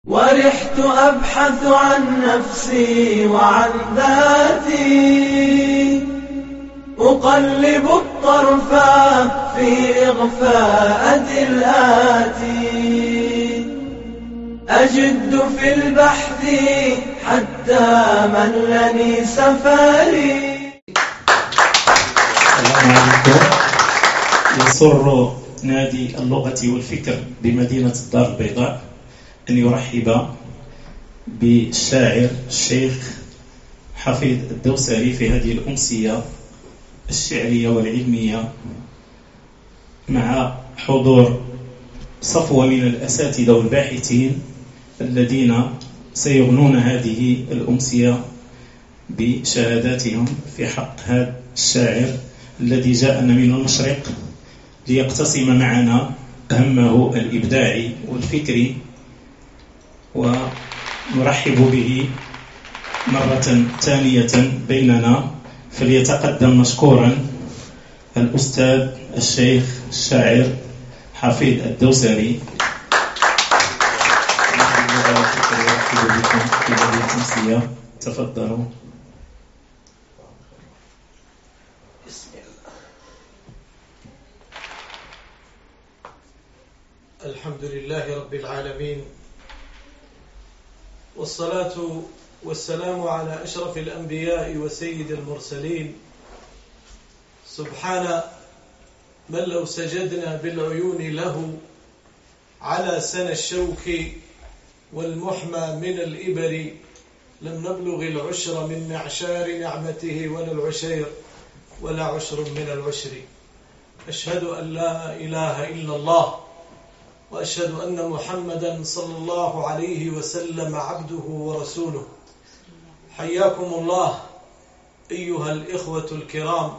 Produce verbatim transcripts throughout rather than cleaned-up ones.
ورحت أبحث عن نفسي وعن ذاتي، أقلب الطرف في إغفاءة الآتي، أجد في البحث حتى ملني سفري. السلام عليكم. يسر نادي اللغة والفكر بمدينة الدار البيضاء أن يرحب بالشاعر الشيخ حفيظ الدوسري في هذه الأمسية الشعرية والعلمية مع حضور صفوة من الأساتذة والباحثين الذين سيغنون هذه الأمسية بشهاداتهم في حق هذا الشاعر الذي جاءنا من المشرق ليقتسم معنا همه الإبداعي والفكري، ونرحب به مرة ثانية بيننا. فليتقدم مشكورا الأستاذ الشيخ الشاعر حفيظ الدوسري. نرحب بكم في هذه الأمسية، تفضلوا. بسم الله. الحمد لله رب العالمين، والصلاة والسلام على أشرف الأنبياء وسيد المرسلين. سبحان من لو سجدنا بالعيون له على سن الشوك والمحمى من الإبر لم نبلغ العشر من معشار نعمته ولا العشير ولا عشر من العشر. أشهد أن لا إله إلا الله، وأشهد أن محمدا صلى الله عليه وسلم عبده ورسوله. حياكم الله أيها الإخوة الكرام،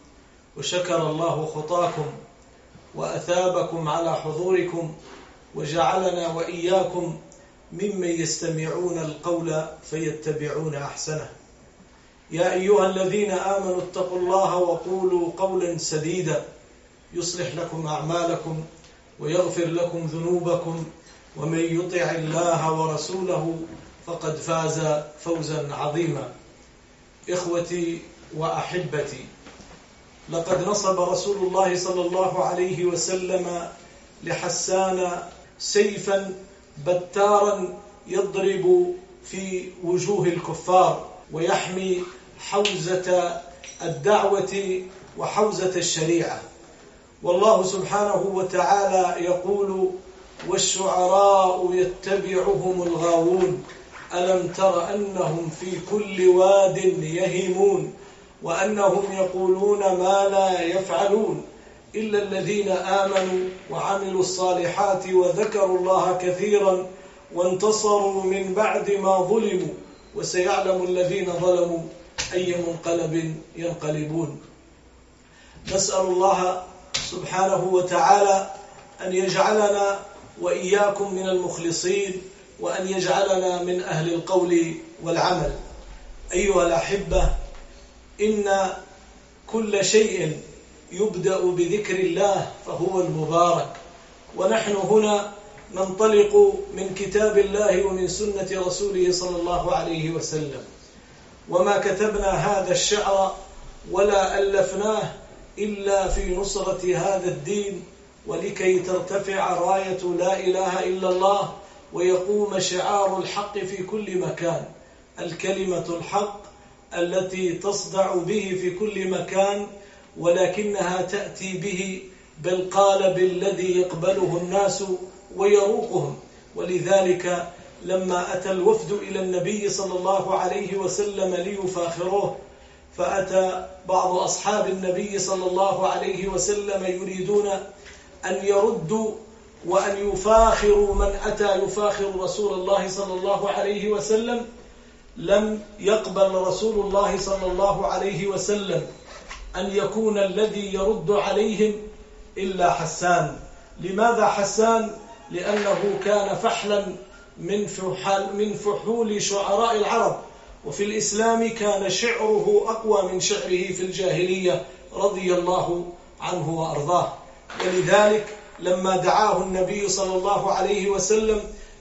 وشكر الله خطاكم وأثابكم على حضوركم، وجعلنا وإياكم ممن يستمعون القول فيتبعون أحسنه. يا أيها الذين آمنوا اتقوا الله وقولوا قولا سديدا يصلح لكم أعمالكم ويغفر لكم ذنوبكم، ومن يطع الله ورسوله فقد فاز فوزا عظيما. إخوتي وأحبتي، لقد نصب رسول الله صلى الله عليه وسلم لحسان سيفا بتارا يضرب في وجوه الكفار ويحمي حوزة الدعوة وحوزة الشريعة. والله سبحانه وتعالى يقول: والشعراء يتبعهم الغاوون ألم تر أنهم في كل واد يهيمون وأنهم يقولون ما لا يفعلون إلا الذين آمنوا وعملوا الصالحات وذكروا الله كثيرا وانتصروا من بعد ما ظلموا وسيعلم الذين ظلموا أي منقلب ينقلبون. نسأل الله سبحانه وتعالى أن يجعلنا وإياكم من المخلصين، وأن يجعلنا من أهل القول والعمل. أيها الأحبة، إن كل شيء يبدأ بذكر الله فهو المبارك، ونحن هنا ننطلق من كتاب الله ومن سنة رسوله صلى الله عليه وسلم. وما كتبنا هذا الشعر ولا ألفناه إلا في نصرة هذا الدين، ولكي ترتفع راية لا إله إلا الله ويقوم شعار الحق في كل مكان، الكلمة الحق التي تصدع به في كل مكان، ولكنها تأتي به بالقالب الذي يقبله الناس ويروقهم. ولذلك لما أتى الوفد إلى النبي صلى الله عليه وسلم ليفاخروه، فأتى بعض أصحاب النبي صلى الله عليه وسلم يريدون أن يردوا وأن يفاخروا من أتى يفاخر رسول الله صلى الله عليه وسلم. لم يقبل رسول الله صلى الله عليه وسلم أن يكون الذي يرد عليهم إلا حسان. لماذا حسان؟ لأنه كان فحلا من فحل من فحول شعراء العرب، وفي الإسلام كان شعره أقوى من شعره في الجاهلية رضي الله عنه وأرضاه. ولذلك لما دعاه النبي صلى الله عليه وسلم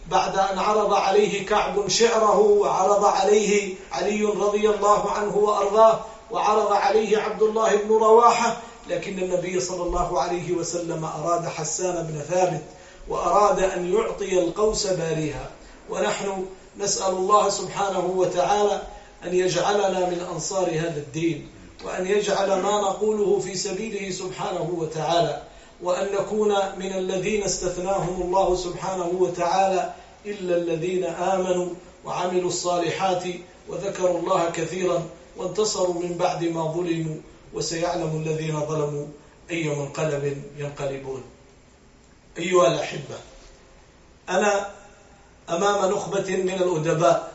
بعد أن عرض عليه كعب شعره، وعرض عليه علي رضي الله عنه وأرضاه، وعرض عليه عبد الله بن رواحة، لكن النبي صلى الله عليه وسلم أراد حسان بن ثابت، وأراد أن يعطي القوس باريها. ونحن نسأل الله سبحانه وتعالى أن يجعلنا من أنصار هذا الدين، وأن يجعل ما نقوله في سبيله سبحانه وتعالى، وأن نكون من الذين استثناهم الله سبحانه وتعالى إلا الذين آمنوا وعملوا الصالحات وذكروا الله كثيرا وانتصروا من بعد ما ظلموا، وسيعلم الذين ظلموا أي منقلب ينقلبون. أيها الأحبة، أنا أمام نخبة من الأدباء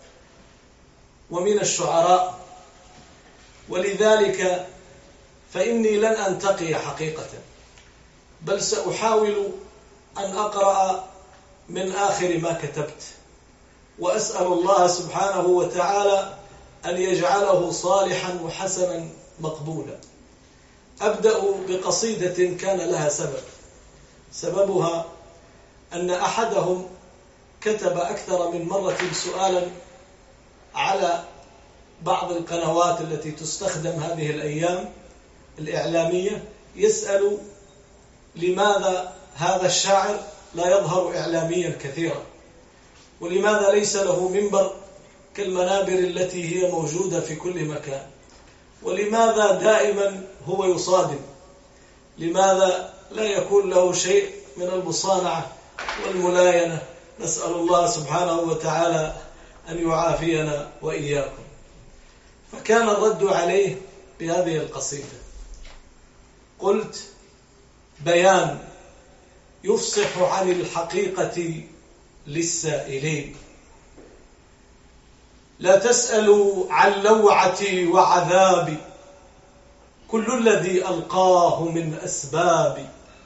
ومن الشعراء، ولذلك فإني لن أنتقي حقيقة، بل سأحاول أن أقرأ من آخر ما كتبت، وأسأل الله سبحانه وتعالى أن يجعله صالحا وحسنا مقبولا. أبدأ بقصيدة كان لها سبب، سببها أن أحدهم كتب أكثر من مرة سؤالا على بعض القنوات التي تستخدم هذه الأيام الإعلامية، يسأل لماذا هذا الشاعر لا يظهر إعلاميا كثيرا، ولماذا ليس له منبر كالمنابر التي هي موجودة في كل مكان، ولماذا دائما هو يصادم، لماذا لا يكون له شيء من المصانعة والملاينة. نسأل الله سبحانه وتعالى أن يعافينا وإياكم. فكان الرد عليه بهذه القصيدة: قلت: بيان يفصح عن الحقيقة للسائلين، لا تسألوا عن لوعتي وعذابي، كل الذي ألقاه من أسبابي،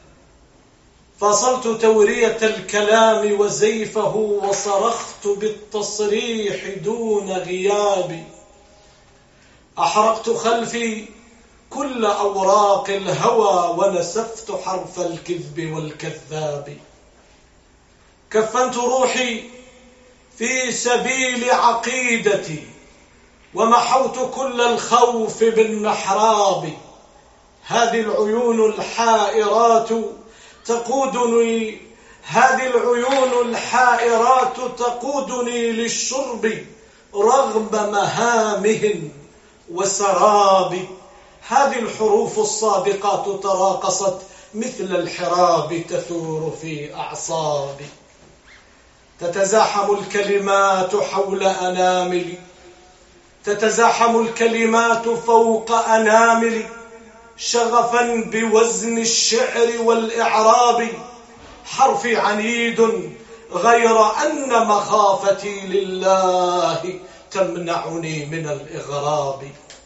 فصلت تورية الكلام وزيفه، وصرخت بالتصريح دون غياب، أحرقت خلفي كل أوراق الهوى، ونسفت حرف الكذب والكذاب، كفنت روحي في سبيل عقيدتي، ومحوت كل الخوف بالمحراب، هذه العيون الحائرات تقودني هذه العيون الحائرات تقودني للشرب رغم مهامهم وسراب، هذه الحروف الصادقات تراقصت مثل الحراب تثور في أعصابي، تتزاحم الكلمات حول أناملي، تتزاحم الكلمات فوق أناملي، شغفا بوزن الشعر والإعراب، حرفي عنيد غير أن مخافتي لله تمنعني من الإغراب،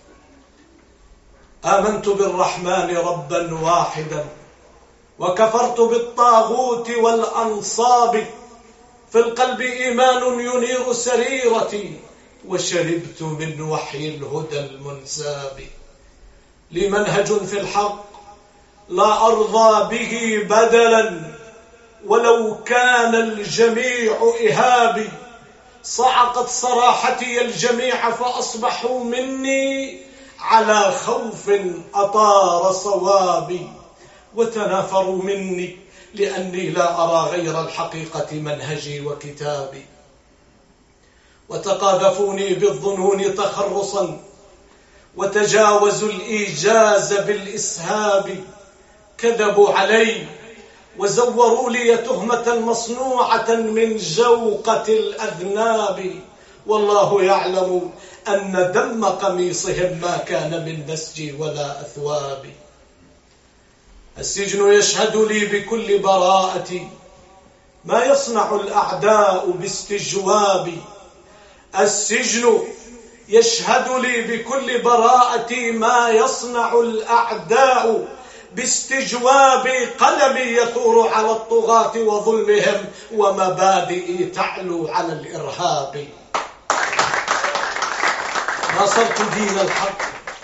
آمنت بالرحمن ربا واحدا، وكفرت بالطاغوت والأنصاب، في القلب إيمان ينير سريرتي، وشربت من وحي الهدى المنساب، لي منهج في الحق لا أرضى به بدلا، ولو كان الجميع إهابي، صعقت صراحتي الجميع فأصبحوا مني على خوف أطار صوابي، وتنافروا مني لأني لا أرى غير الحقيقة منهجي وكتابي، وتقاذفوني بالظنون تخرصا، وتجاوزوا الإيجاز بالإسهاب، كذبوا علي وزوروا لي تهمة مصنوعة من جوقة الأذناب، والله يعلم أن دم قميصهم ما كان من نسجي ولا أثوابي، السجن يشهد لي بكل براءتي ما يصنع الأعداء باستجوابي، السجن يشهد لي بكل براءتي ما يصنع الأعداء باستجوابي، قلمي يثور على الطغاة وظلمهم، ومبادئي تعلو على الإرهاب، ناصرت دين الحق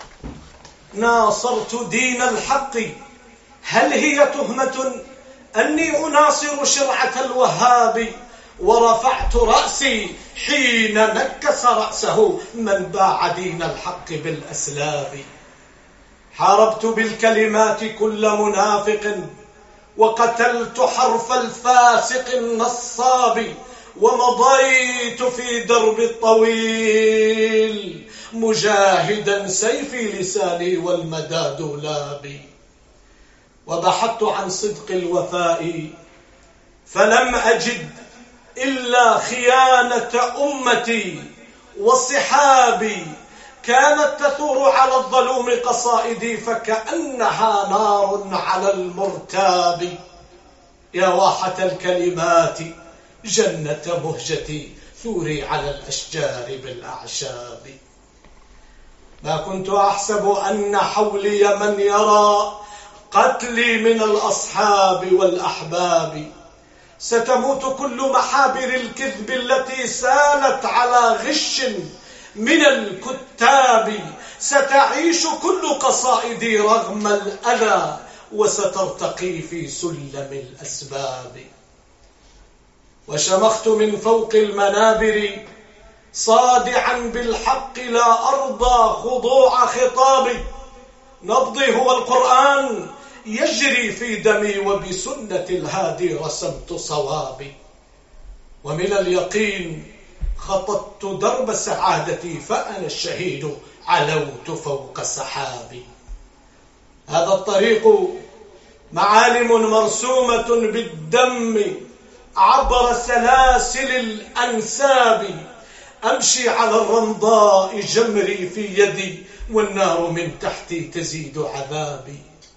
ناصرت دين الحق، هل هي تهمة أني أناصر شرعة الوهاب، ورفعت رأسي حين نكس رأسه من باع دين الحق بالأسلاب. حاربت بالكلمات كل منافق، وقتلت حرف الفاسق النصاب، ومضيت في درب الطويل مجاهدا سيفي لساني والمدى دولابي. وبحثت عن صدق الوفاء فلم أجد إلا خيانة أمتي وصحابي، كانت تثور على الظلوم قصائدي فكأنها نار على المرتاب. يا واحة الكلمات جنة مهجتي ثوري على الأشجار بالأعشاب. ما كنت أحسب أن حولي من يرى قتلي من الأصحاب والأحباب. ستموت كل محابر الكذب التي سالت على غش من الكتاب. ستعيش كل قصائدي رغم الأذى، وسترتقي في سلم الأسباب. وشمخت من فوق المنابر صادعا بالحق لا أرضى خضوع خطابي. نبضي هو القرآن يجري في دمي، وبسنة الهادي رسمت صوابي. ومن اليقين خططت درب سعادتي، فأنا الشهيد علوت فوق سحابي. هذا الطريق معالم مرسومة بالدم عبر سلاسل الأنساب. أمشي على الرمضاء جمري في يدي، والنار من تحتي تزيد عذابي.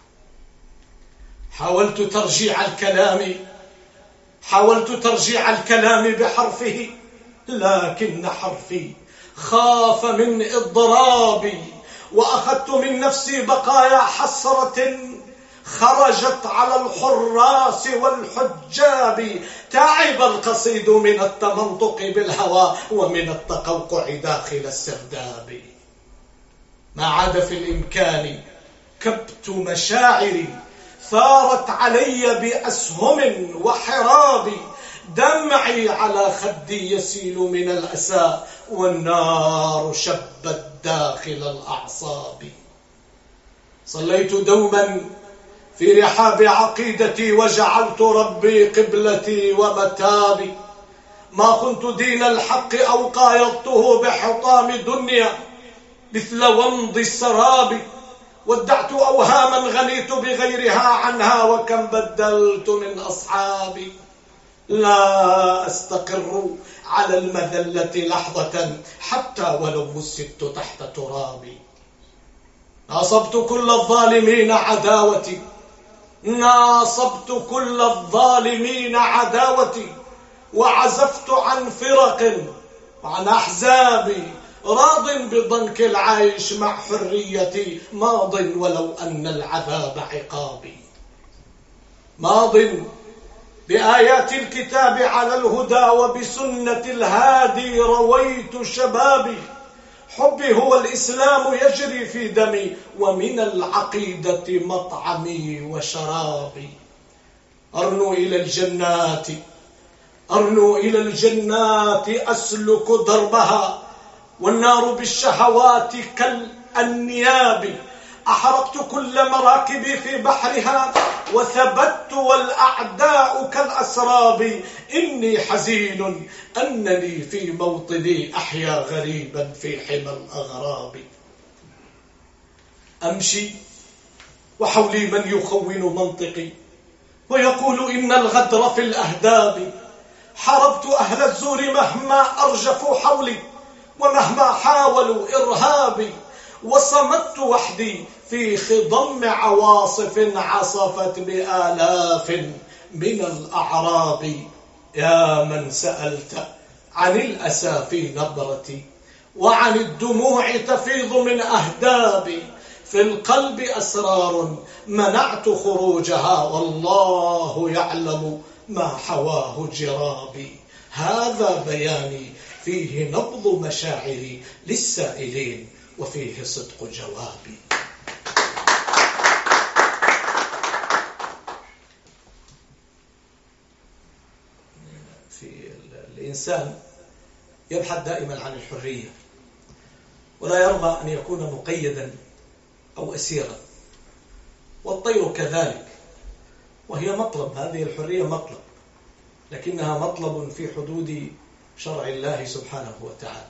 حاولت ترجيع الكلام حاولت ترجيع الكلام بحرفه، لكن حرفي خاف من إضرابي. وأخذت من نفسي بقايا حسرة خرجت على الحراس والحجاب. تعب القصيد من التمنطق بالهوى ومن التقوقع داخل السرداب. ما عاد في الإمكان كبت مشاعري، ثارت علي بأسهم وحراب. دمعي على خدي يسيل من الأسى، والنار شبت داخل الأعصاب. صليت دوما في رحاب عقيدتي، وجعلت ربي قبلتي ومتابي. ما خنت دين الحق أو قايضته بحطام دنيا مثل ومض السراب. ودعت أوهاما غنيت بغيرها عنها، وكم بدلت من أصحابي. لا أستقر على المذلة لحظة حتى ولو مسدت تحت ترابي. ناصبت كل الظالمين عداوتي ناصبت كل الظالمين عداوتي وعزفت عن فرق وعن أحزابي، راض بضنك العيش مع حريتي، ماض ولو أن العذاب عقابي. ماض بآيات الكتاب على الهدى، وبسنة الهادي رويت شبابي. حبي هو الإسلام يجري في دمي، ومن العقيدة مطعمي وشرابي. أرنو إلى الجنات أرنو إلى الجنات أسلك دربها، والنار بالشهوات كالأنياب. أحرقت كل مراكبي في بحرها، وثبت والأعداء كالأسراب. إني حزين أنني في موطني أحيا غريبا في حمى الأغراب. أمشي وحولي من يخون منطقي، ويقول إن الغدر في الأهداب. حاربت أهل الزور مهما أرجفوا حولي، ومهما حاولوا إرهابي. وصمت وحدي في خضم عواصف عصفت بآلاف من الأعراب. يا من سألت عن الأسى في نبرتي، وعن الدموع تفيض من أهدابي. في القلب أسرار منعت خروجها، والله يعلم ما حواه جرابي. هذا بياني فيه نبض مشاعري للسائلين، وفيه صدق جوابي. في الإنسان يبحث دائما عن الحرية، ولا يرضى أن يكون مقيدا أو أسيرا، والطير كذلك، وهي مطلب، هذه الحرية مطلب، لكنها مطلب في حدود شرع الله سبحانه وتعالى.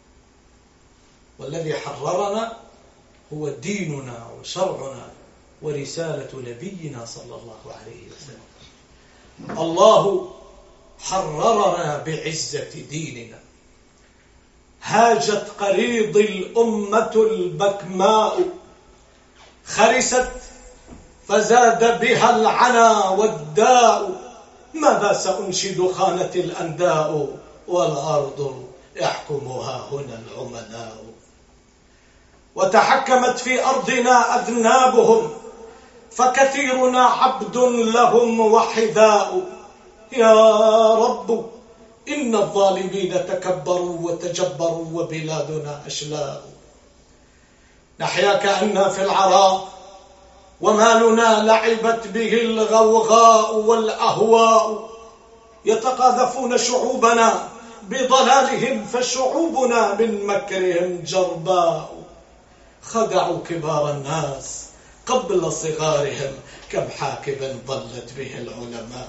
والذي حررنا هو ديننا وشرعنا ورسالة نبينا صلى الله عليه وسلم. الله حررنا بعزة ديننا. هاجت قريض الأمة البكماء، خرست فزاد بها العنا والداء. ماذا سأنشد خانت الأنداء، والأرض يحكمها هنا العملاء. وتحكمت في أرضنا أذنابهم، فكثيرنا عبد لهم وحذاء. يا رب إن الظالمين تكبروا وتجبروا وبلادنا أشلاء. نحيا كأننا في العراء، ومالنا لعبت به الغوغاء والأهواء. يتقاذفون شعوبنا بضلالهم، فشعوبنا من مكرهم جرباء. خدعوا كبار الناس قبل صغارهم، كم حاكم ضلت به العلماء.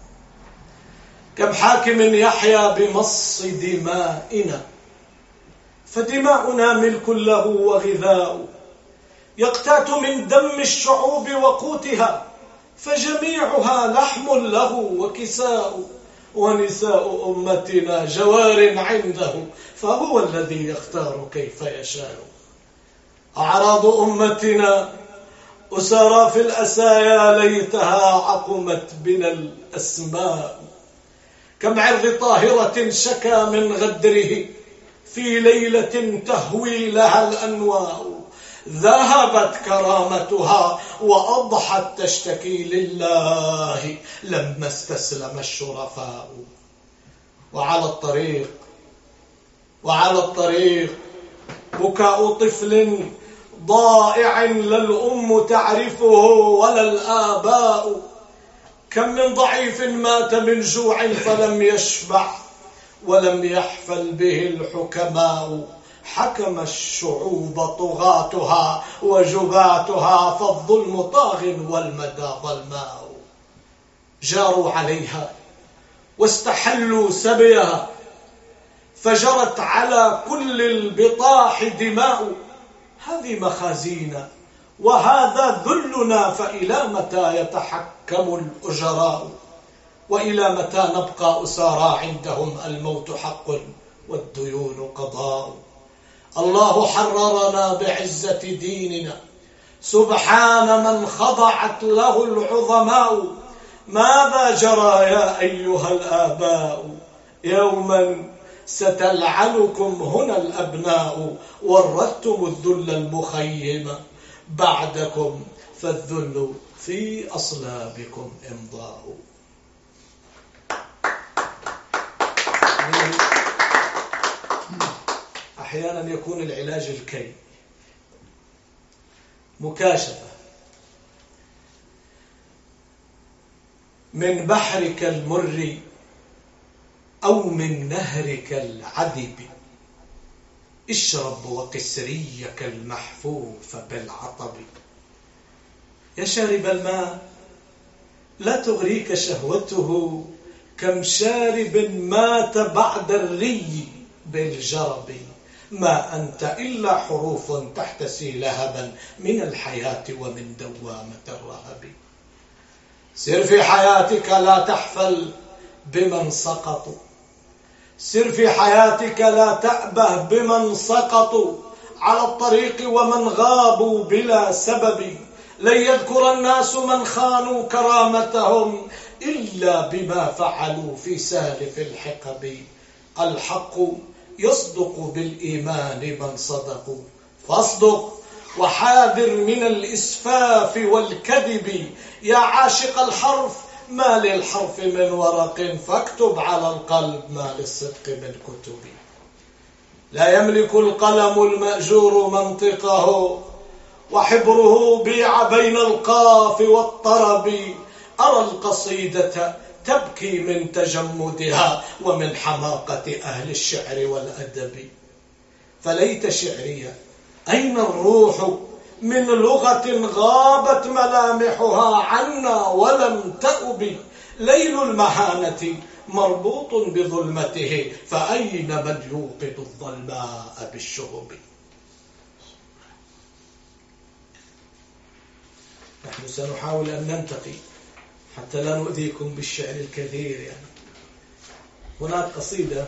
كم حاكم يحيا بمص دمائنا، فدماؤنا ملك له وغذاء. يقتات من دم الشعوب وقوتها، فجميعها لحم له وكساء. ونساء أمتنا جوار عنده، فهو الذي يختار كيف يشاء. أعراض أمتنا أسرى في الأسايا، ليتها عقمت بنا الأسماء. كم عرض طاهرة شكا من غدره، في ليلة تهوي لها الأنواء. ذهبت كرامتها وأضحت تشتكي لله، لما استسلم الشرفاء. وعلى الطريق وعلى الطريق بكاء طفل ضائع، لا الأم تعرفه ولا الآباء. كم من ضعيف مات من جوع فلم يشبع، ولم يحفل به الحكماء. حكم الشعوب طغاتها وجباتها، فالظلم طاغ والمدى ظلماء. جاروا عليها واستحلوا سبيها، فجرت على كل البطاح دماء. هذه مخازينا وهذا ذلنا، فإلى متى يتحكم الأجراء؟ وإلى متى نبقى أسارى عندهم الموت حق والديون قضاء؟ الله حررنا بعزة ديننا، سبحان من خضعت له العظماء. ماذا جرى يا أيها الآباء؟ يوما ستلعنكم هنا الأبناء. وردتم الذل المخيم بعدكم، فالذل في أصلابكم إمضاء. أحيانا يكون العلاج الكي، مكاشفة من بحرك المر أو من نهرك العذب. اشرب وقسريك المحفوف بالعطب. يا شارب الماء لا تغريك شهوته، كم شارب مات بعد الري بالجرب. ما أنت إلا حروف تحتسي لهبا من الحياة ومن دوامة الرهب. سر في حياتك لا تحفل بمن سقطوا، سر في حياتك لا تأبه بمن سقطوا على الطريق ومن غابوا بلا سبب. لن يذكر الناس من خانوا كرامتهم إلا بما فعلوا في سالف الحقب. الحق يصدق بالإيمان من صدقوا، فاصدق وحاذر من الإسفاف والكذب. يا عاشق الحرف ما للحرف من ورق، فاكتب على القلب ما للصدق من كتب. لا يملك القلم المأجور منطقه، وحبره بيع بين القاف والطرب. أرى القصيدة تبكي من تجمدها ومن حماقة أهل الشعر والأدب. فليت شعري أين الروح من لغة غابت ملامحها عنا ولم تأب. ليل المهانة مربوط بظلمته، فأين من يوقد الظلماء بالشهب. نحن سنحاول أن ننتقي حتى لا نؤذيكم بالشعر الكثير. يعني هناك قصيدة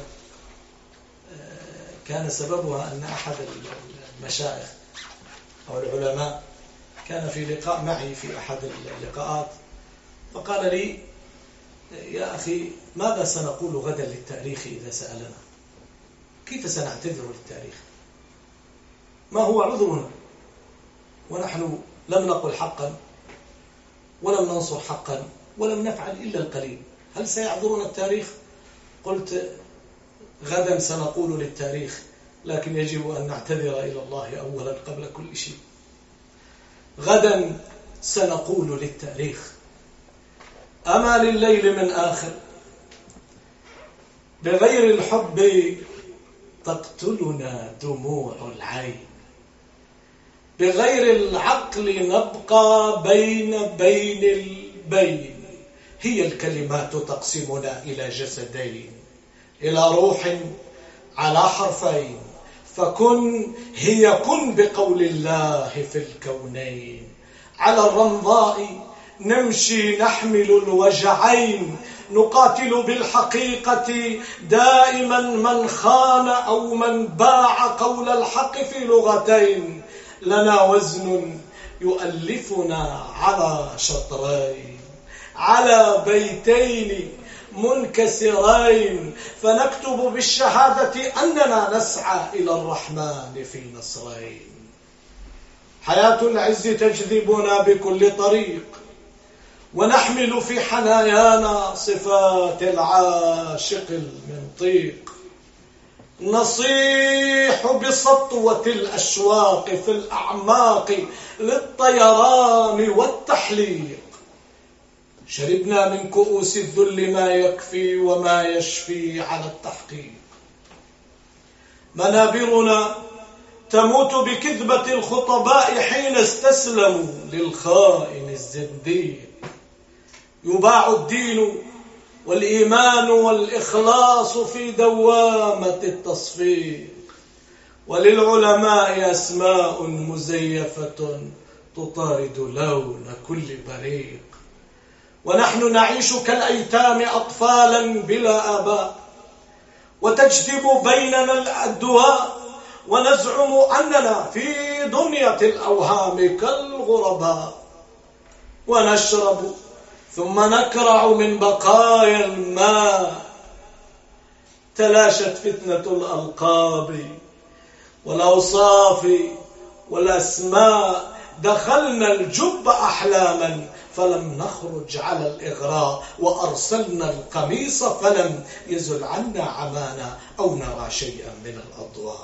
كان سببها أن أحد المشايخ أو العلماء كان في لقاء معي في أحد اللقاءات، فقال لي: يا أخي، ماذا سنقول غدا للتاريخ إذا سألنا؟ كيف سنعتذر للتاريخ؟ ما هو عذرنا ونحن لم نقل حقا ولم ننصر حقا ولم نفعل إلا القليل؟ هل سيعذرنا التاريخ؟ قلت: غدا سنقول للتاريخ، لكن يجب أن نعتذر إلى الله أولا قبل كل شيء. غدا سنقول للتاريخ: أما لليل من آخر، بغير الحب تقتلنا دموع العين، بغير العقل نبقى بين بين البين، هي الكلمات تقسمنا إلى جسدين، إلى روح على حرفين، فكن هي كن بقول الله في الكونين. على الرمضاء نمشي نحمل الوجعين، نقاتل بالحقيقة دائما من خان أو من باع قول الحق في لغتين. لنا وزن يؤلفنا على شطرين، على بيتين منكسرين، فنكتب بالشهادة أننا نسعى إلى الرحمن في نصرين. حياة العز تجذبنا بكل طريق، ونحمل في حنايانا صفات العاشق المنطيق. نصيح بسطوة الأشواق في الأعماق للطيران والتحليق. شربنا من كؤوس الذل ما يكفي وما يشفي على التحقيق. منابرنا تموت بكذبة الخطباء حين استسلموا للخائن الزنديق. يباع الدين والإيمان والإخلاص في دوامة التصفيق، وللعلماء أسماء مزيفة تطارد لون كل بريق. ونحن نعيش كالأيتام أطفالا بلا آباء، وتجذب بيننا الدواء، ونزعم أننا في دنيا الأوهام كالغرباء. ونشرب ثم نكرع من بقايا الماء. تلاشت فتنة الألقاب والأوصاف والأسماء. دخلنا الجب أحلاما فلم نخرج على الإغراء، وأرسلنا القميص فلم يزل عنا عمانا أو نرى شيئا من الأضواء.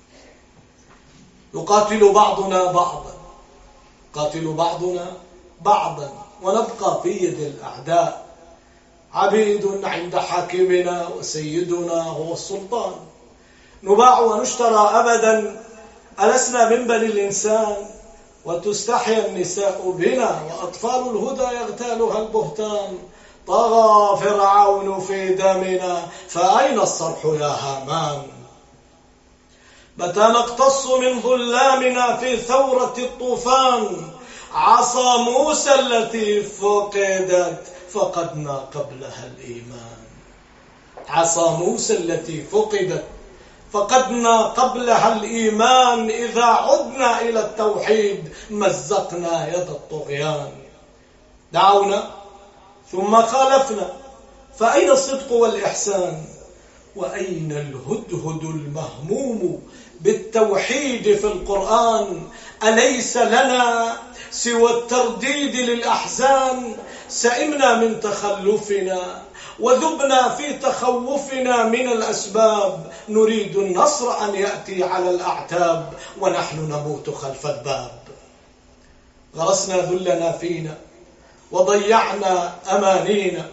يقاتل بعضنا بعضا، قاتل بعضنا بعضا، ونبقى في يد الأعداء عبيد عند حاكمنا، وسيدنا هو السلطان. نباع ونشترى أبدا، ألسنا من بني الإنسان، وتستحيا النساء بنا، وأطفال الهدى يغتالها البهتان. طغى فرعون في دمنا، فأين الصرح يا هامان؟ متى نقتص من ظلامنا في ثورة الطوفان؟ عصا موسى التي فقدت فقدنا قبلها الإيمان. عصا موسى التي فقدت فقدنا قبلها الإيمان. إذا عدنا إلى التوحيد مزقنا يد الطغيان. دعونا ثم خالفنا، فأين الصدق والإحسان؟ وأين الهدهد المهموم بالتوحيد في القرآن؟ أليس لنا سوى الترديد للأحزان؟ سئمنا من تخلفنا وذبنا في تخوفنا من الأسباب. نريد النصر أن يأتي على الأعتاب، ونحن نموت خلف الباب. غرسنا ذلنا فينا وضيعنا أمانينا،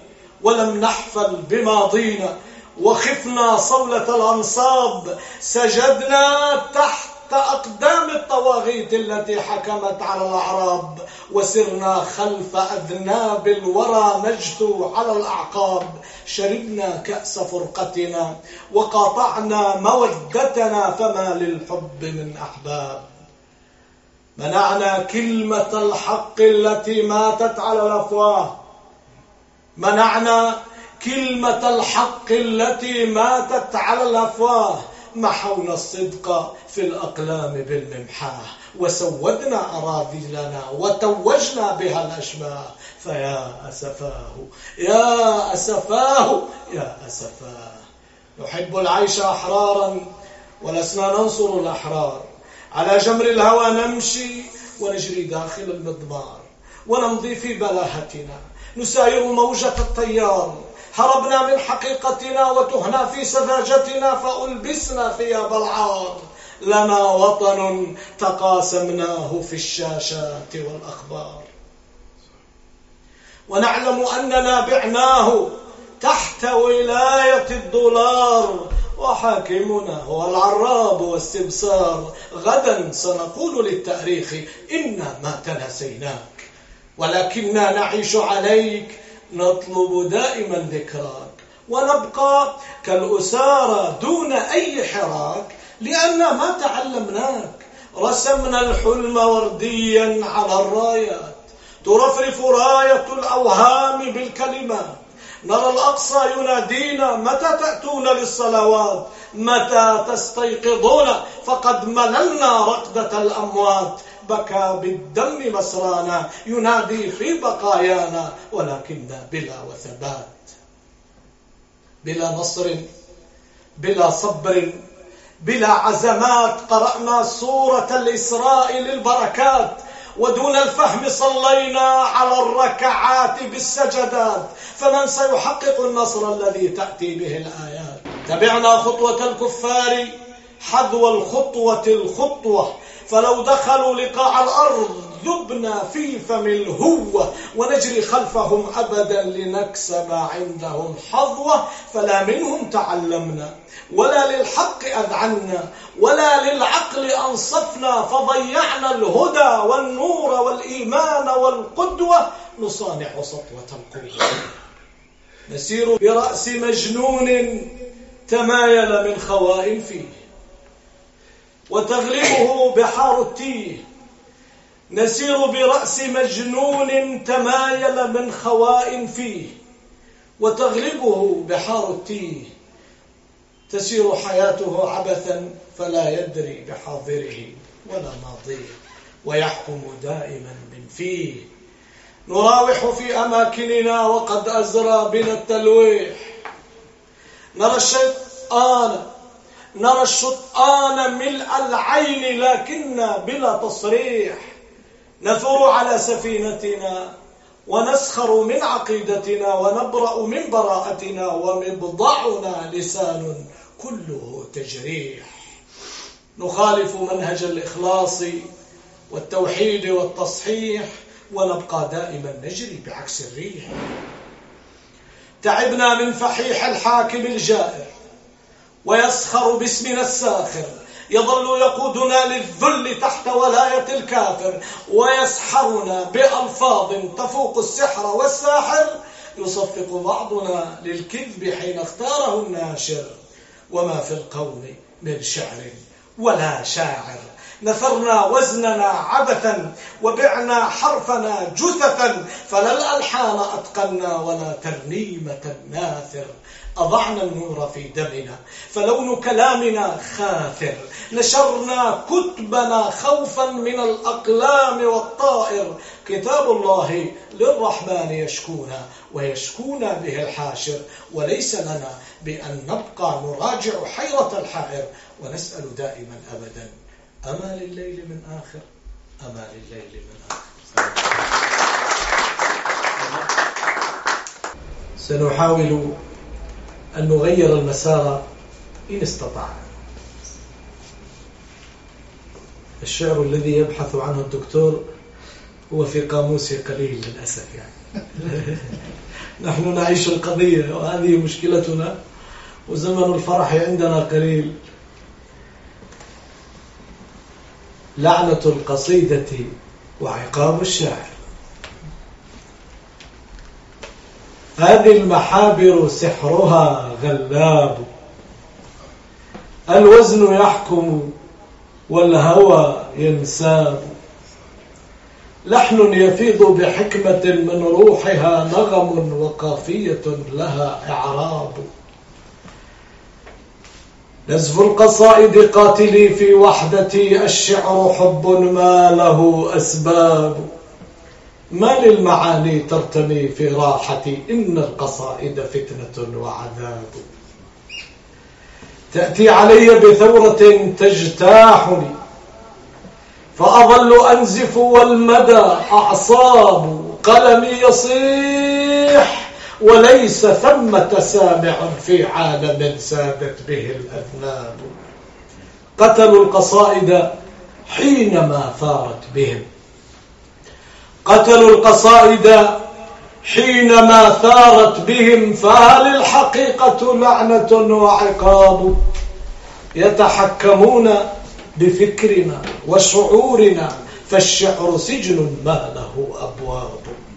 ولم نحفل بماضينا وخفنا صولة الأنصاب، سجدنا تحت أقدام الطواغيت التي حكمت على الأعراب، وسرنا خلف أذناب الورى نجثو على الأعقاب. شربنا كأس فرقتنا وقاطعنا مودتنا، فما للحب من أحباب. منعنا كلمة الحق التي ماتت على الأفواه، منعنا كلمة الحق التي ماتت على الأفواه. محونا الصدق في الأقلام بالممحاه، وسودنا أراذلنا وتوجنا بها الأشباه. فيا أسفاه يا أسفاه يا أسفاه. نحب العيش أحرارا ولسنا ننصر الأحرار، على جمر الهوى نمشي ونجري داخل المضمار، ونمضي في بلاهتنا نساير موجة التيار. هربنا من حقيقتنا وتهنا في سذاجتنا، فألبسنا ثياب العار. لنا وطن تقاسمناه في الشاشات والأخبار، ونعلم أننا بعناه تحت ولاية الدولار، وحاكمنا هو العراب والسبسار. غدا سنقول للتاريخ إنا ما تناسيناك، ولكننا نعيش عليك، نطلب دائما ذكراك، ونبقى كالأسارى دون أي حراك، لأن ما تعلمناك. رسمنا الحلم ورديا على الرايات، ترفرف راية الأوهام بالكلمات. نرى الأقصى ينادينا متى تأتون للصلوات، متى تستيقظون فقد مللنا رقدة الأموات. بكى بالدم مسرانا ينادي في بقايانا، ولكننا بلا وثبات، بلا نصر، بلا صبر، بلا عزمات. قرأنا سورة الإسراء للبركات، ودون الفهم صلينا على الركعات بالسجدات. فمن سيحقق النصر الذي تأتي به الآيات؟ تبعنا خطوة الكفار حذو الخطوة الخطوة، فلو دخلوا لقاع الأرض ذبنا في فم الهوة، ونجري خلفهم أبدا لنكسب عندهم حظوة. فلا منهم تعلمنا ولا للحق أذعنا ولا للعقل أنصفنا، فضيعنا الهدى والنور والإيمان والقدوة. نصانع سطوة القوة، نسير برأس مجنون تمايل من خواء فيه، وتغلبه بحار التيه. نسير برأس مجنون تمايل من خواء فيه، وتغلبه بحار التيه. تسير حياته عبثا فلا يدري بحاضره ولا ماضيه، ويحكم دائما من فيه. نراوح في أماكننا وقد أزرى بنا التلويح، نرى الشيطان نرى الشطآن ملء العين لكن بلا تصريح. نثور على سفينتنا ونسخر من عقيدتنا، ونبرأ من براءتنا، ومبضعنا لسان كله تجريح. نخالف منهج الإخلاص والتوحيد والتصحيح، ونبقى دائما نجري بعكس الريح. تعبنا من فحيح الحاكم الجائر ويسخر باسمنا الساخر، يظل يقودنا للذل تحت ولاية الكافر، ويسحرنا بألفاظ تفوق السحر والساحر. يصفق بعضنا للكذب حين اختاره الناشر، وما في القول من شعر ولا شاعر. نثرنا وزننا عبثا وبعنا حرفنا جثثا، فلا الألحان أتقنا ولا ترنيمة ناثر. أضعنا النور في دمنا فلون كلامنا خاثر، نشرنا كتبنا خوفا من الأقلام والطائر. كتاب الله للرحمن يشكونا ويشكونا به الحاشر، وليس لنا بأن نبقى نراجع حيرة الحائر، ونسأل دائما أبدا أما لليل من آخر، أما لليل من آخر. سنحاول أن نغير المسار إن استطعنا. الشعر الذي يبحث عنه الدكتور هو في قاموسي قليل للأسف يعني. نحن نعيش القضية وهذه مشكلتنا، وزمن الفرح عندنا قليل. لعنة القصيدة وعقاب الشاعر. هذه المحابر سحرها غلاب، الوزن يحكم والهوى ينساب، لحن يفيض بحكمة من روحها نغم وقافية لها إعراب. نزف القصائد قاتلي في وحدتي، الشعر حب ما له أسباب، ما للمعاني ترتمي في راحتي، إن القصائد فتنة وعذاب. تأتي علي بثورة تجتاحني فأظل أنزف والمدى أعصاب، قلمي يصيح وليس ثمة سامع في عالم سادت به الأذناب. قتلوا القصائد حينما ثارت بهم، قتلوا القصائد حينما ثارت بهم، فهل الحقيقة لعنة وعقاب؟ يتحكمون بفكرنا وشعورنا، فالشعر سجن ما له أبواب.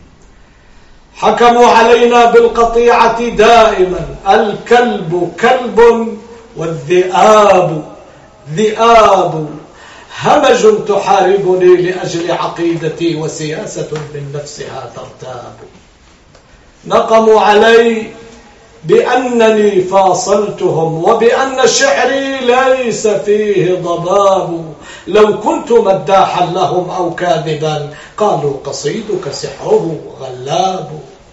حكموا علينا بالقطيعة دائما، الكلب كلب والذئاب ذئاب، همج تحاربني لأجل عقيدتي، وسياسة من نفسها ترتاب. نقموا علي بأنني فاصلتهم، وبأن شعري ليس فيه ضباب. لو كنت مداحا لهم أو كاذبا، قالوا قصيدك سحره غلاب.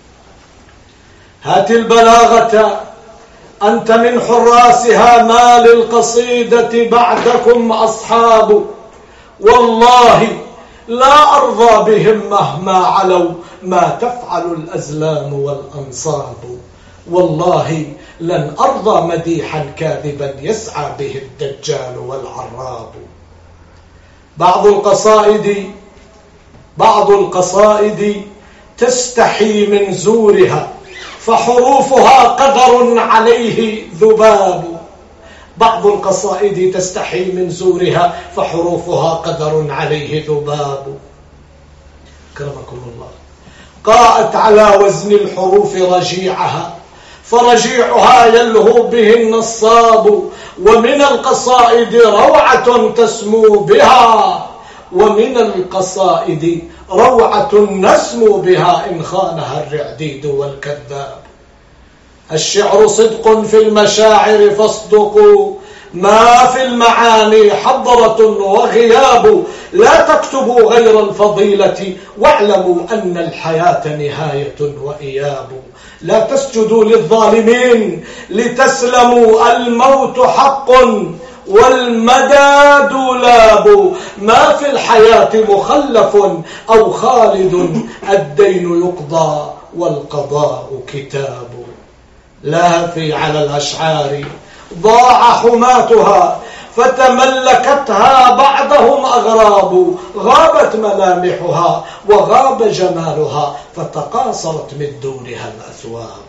هات البلاغة أنت من حراسها، ما للقصيدة بعدكم أصحاب. والله لا أرضى بهم مهما علوا، ما تفعل الأزلام والأنصاب. والله لن أرضى مديحا كاذبا يسعى به الدجال والعراب. بعض القصائد بعض القصائد تستحي من زورها، فحروفها قدر عليه ذباب. بعض القصائد تستحي من زورها، فحروفها قدر عليه ذباب. كرمكم الله. قاءت على وزن الحروف رجيعها، فرجيعها يلهو به النصاب. ومن القصائد روعة تسمو بها، ومن القصائد روعة نسمو بها، إن خانها الرعديد والكذاب. الشعر صدق في المشاعر فاصدقوا، ما في المعاني حضرة وغياب. لا تكتبوا غير الفضيلة، واعلموا أن الحياة نهاية وإياب. لا تسجدوا للظالمين لتسلموا، الموت حق والمدى دولاب. ما في الحياة مخلف أو خالد، الدين يقضى والقضاء كتاب. لهفي على الأشعار ضاع حماتها، فتملكتها بعدهم أغراب. غابت ملامحها وغاب جمالها، فتقاصرت من دونها الأثواب.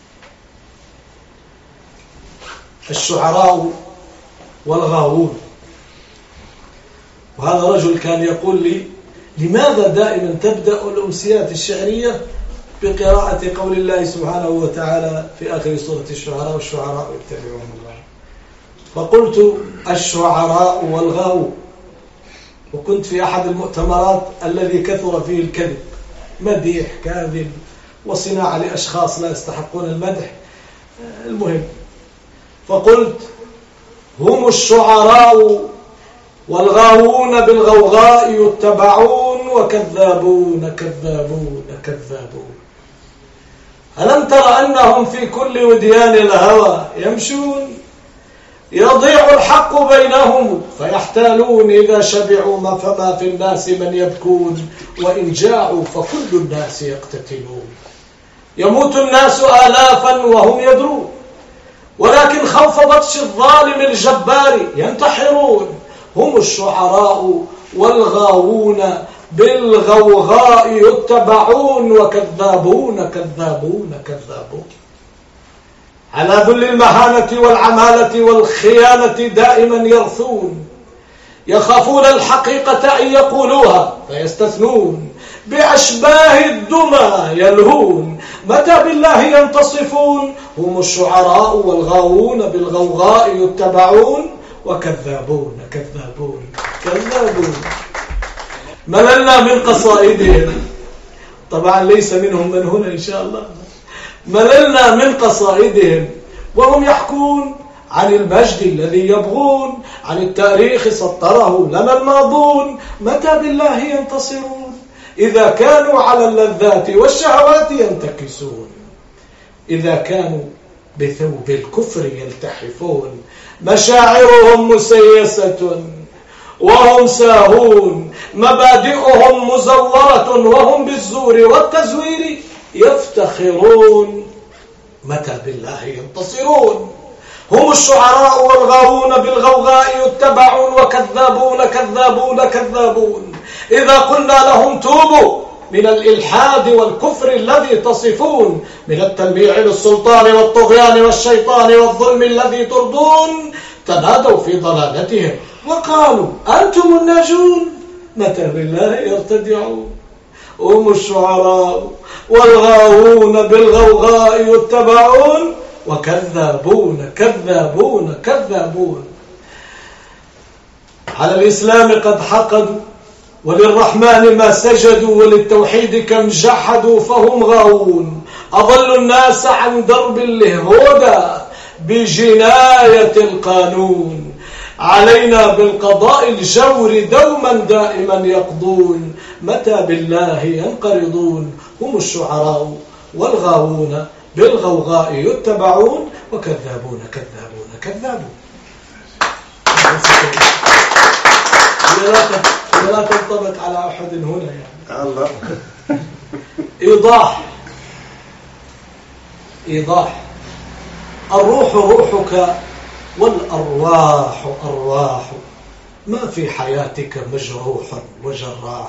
الشعراء والغاوون. وهذا رجل كان يقول لي: لماذا دائما تبدأ الأمسيات الشعرية بقراءة قول الله سبحانه وتعالى في آخر سورة الشعراء: والشعراء يتبعون الله. فقلت: الشعراء والغاوون. وكنت في أحد المؤتمرات الذي كثر فيه الكذب، مديح كاذب وصناعة لأشخاص لا يستحقون المدح. المهم، فقلت: هم الشعراء والغاوون بالغوغاء يتبعون، وكذابون كذابون كذابون. ألم تر أنهم في كل وديان الهوى يمشون؟ يضيع الحق بينهم فيحتالون، إذا شبعوا ما فما في الناس من يبكون، وإن جاعوا فكل الناس يقتتلون. يموت الناس آلافا وهم يدرون، ولكن خوف بطش الظالم الجبار ينتحرون. هم الشعراء والغاوون بالغوغاء يتبعون وكذابون كذابون كذابون. على ذل المهانة والعمالة والخيانة دائما يرثون، يخافون الحقيقة أن يقولوها فيستثنون، بأشباه الدمى يلهون، متى بالله ينتصفون؟ هم الشعراء والغاوون بالغوغاء يتبعون وكذابون كذابون كذابون. مللنا من قصائدهم، طبعا ليس منهم من هنا إن شاء الله. مللنا من قصائدهم وهم يحكون عن المجد الذي يبغون، عن التاريخ سطره لنا الماضون، متى بالله ينتصرون؟ إذا كانوا على اللذات والشهوات ينتكسون، إذا كانوا بثوب الكفر يلتحفون، مشاعرهم مسيسة وهم ساهون، مبادئهم مزورة وهم بالزور والتزوير يفتخرون، متى بالله ينتصرون؟ هم الشعراء والغاوون بالغوغاء يتبعون وكذابون كذابون كذابون. إذا قلنا لهم توبوا من الإلحاد والكفر الذي تصفون، من التلبيع للسلطان والطغيان والشيطان والظلم الذي ترضون، تنادوا في ضلالتهم وقالوا أنتم الناجون، متى بالله يرتدعون؟ هم الشعراء والغاوون بالغوغاء يتبعون وكذابون كذابون كذابون. على الإسلام قد حقدوا، وللرحمن ما سجدوا، وللتوحيد كم جحدوا، فهم غاوون أضلوا الناس عن درب الهدى بجناية القانون. علينا بالقضاء الجور دوما دائما يقضون، متى بالله ينقرضون؟ هم الشعراء والغاوون بالغوغاء يتبعون وكذابون كذابون كذابون. لا تنطبق على أحد هنا يعني. الله. إيضاح إيضاح الروح روحك والأرواح أرواح، ما في حياتك مجروح وجراح.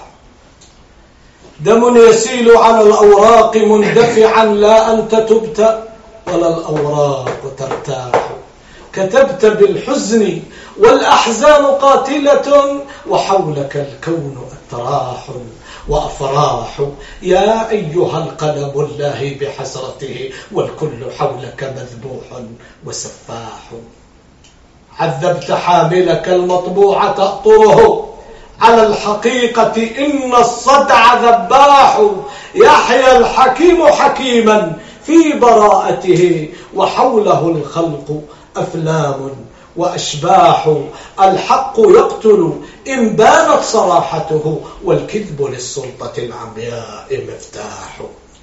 دم يسيل على الأوراق مندفعا، لا أنت تبت ولا الأوراق ترتاح. كتبت بالحزن والأحزان قاتلة، وحولك الكون أتراح وأفراح. يا أيها القلم الله بحسرته، والكل حولك مذبوح وسفاح. عذبت حاملك المطبوع تأطره، على الحقيقة إن الصدع ذباح. يحيى الحكيم حكيما في براءته، وحوله الخلق أفلام وأشباح. الحق يقتل إن بانت صراحته، والكذب للسلطة العمياء مفتاح.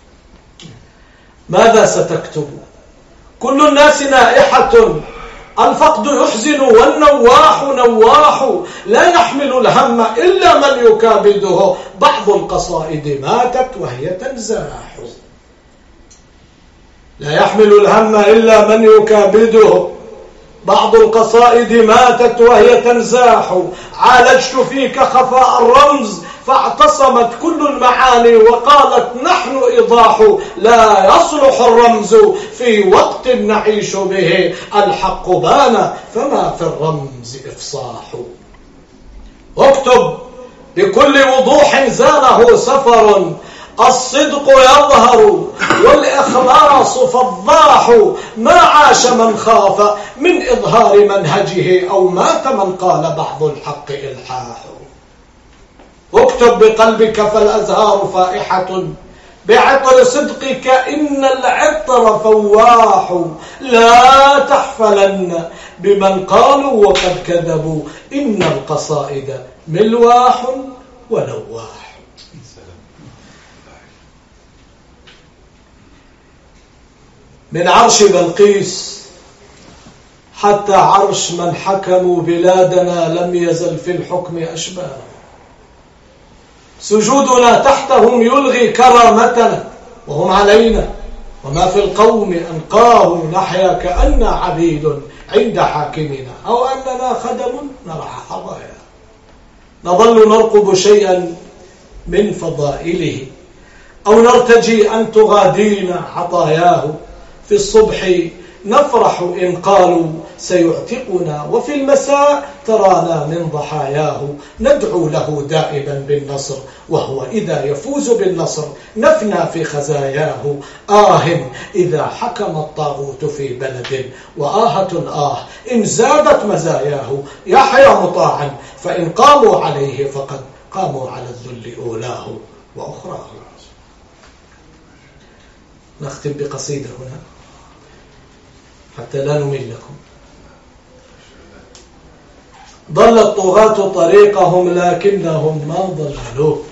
ماذا ستكتب؟ كل الناس نائحة، الفقد يحزن والنواح نواح. لا يحمل الهم إلا من يكابده، بعض القصائد ماتت وهي تنزاح. لا يحمل الهم إلا من يكابده، بعض القصائد ماتت وهي تنزاح. عالجت فيك خفاء الرمز، فاعتصمت كل المعاني وقالت نحن إيضاح. لا يصلح الرمز في وقت نعيش به، الحق بان فما في الرمز إفصاح. اكتب بكل وضوح زانه سفر، الصدق يظهر والإخلاص فضاح. ما عاش من خاف من إظهار منهجه، أو مات من قال بعض الحق إلحاح. اكتب بقلبك فالأزهار فائحة، بعطر صدقك إن العطر فواح. لا تحفلن بمن قالوا وقد كذبوا، إن القصائد ملواح ولواح. من عرش بلقيس حتى عرش من حكموا بلادنا، لم يزل في الحكم أشباه. سجودنا تحتهم يلغي كرامتنا، وهم علينا، وما في القوم أنقاه. نحيا كأن عبيد عند حاكمنا، أو أننا خدم نرعى حظايا. نظل نرقب شيئا من فضائله، أو نرتجي أن تغادينا عطاياه. في الصبح نفرح إن قالوا سيعتقنا، وفي المساء ترانا من ضحاياه. ندعو له دائما بالنصر، وهو إذا يفوز بالنصر نفنى في خزاياه. آه إذا حكم الطاغوت في بلد، وآهة آه إن زادت مزاياه. يحيى مطاعا فإن قاموا عليه فقد قاموا على الذل أولاه وأخراه. نختم بقصيدة هنا حتى لا نمل لكم. ضل الطغاة طريقهم لكنهم ما ضلوك،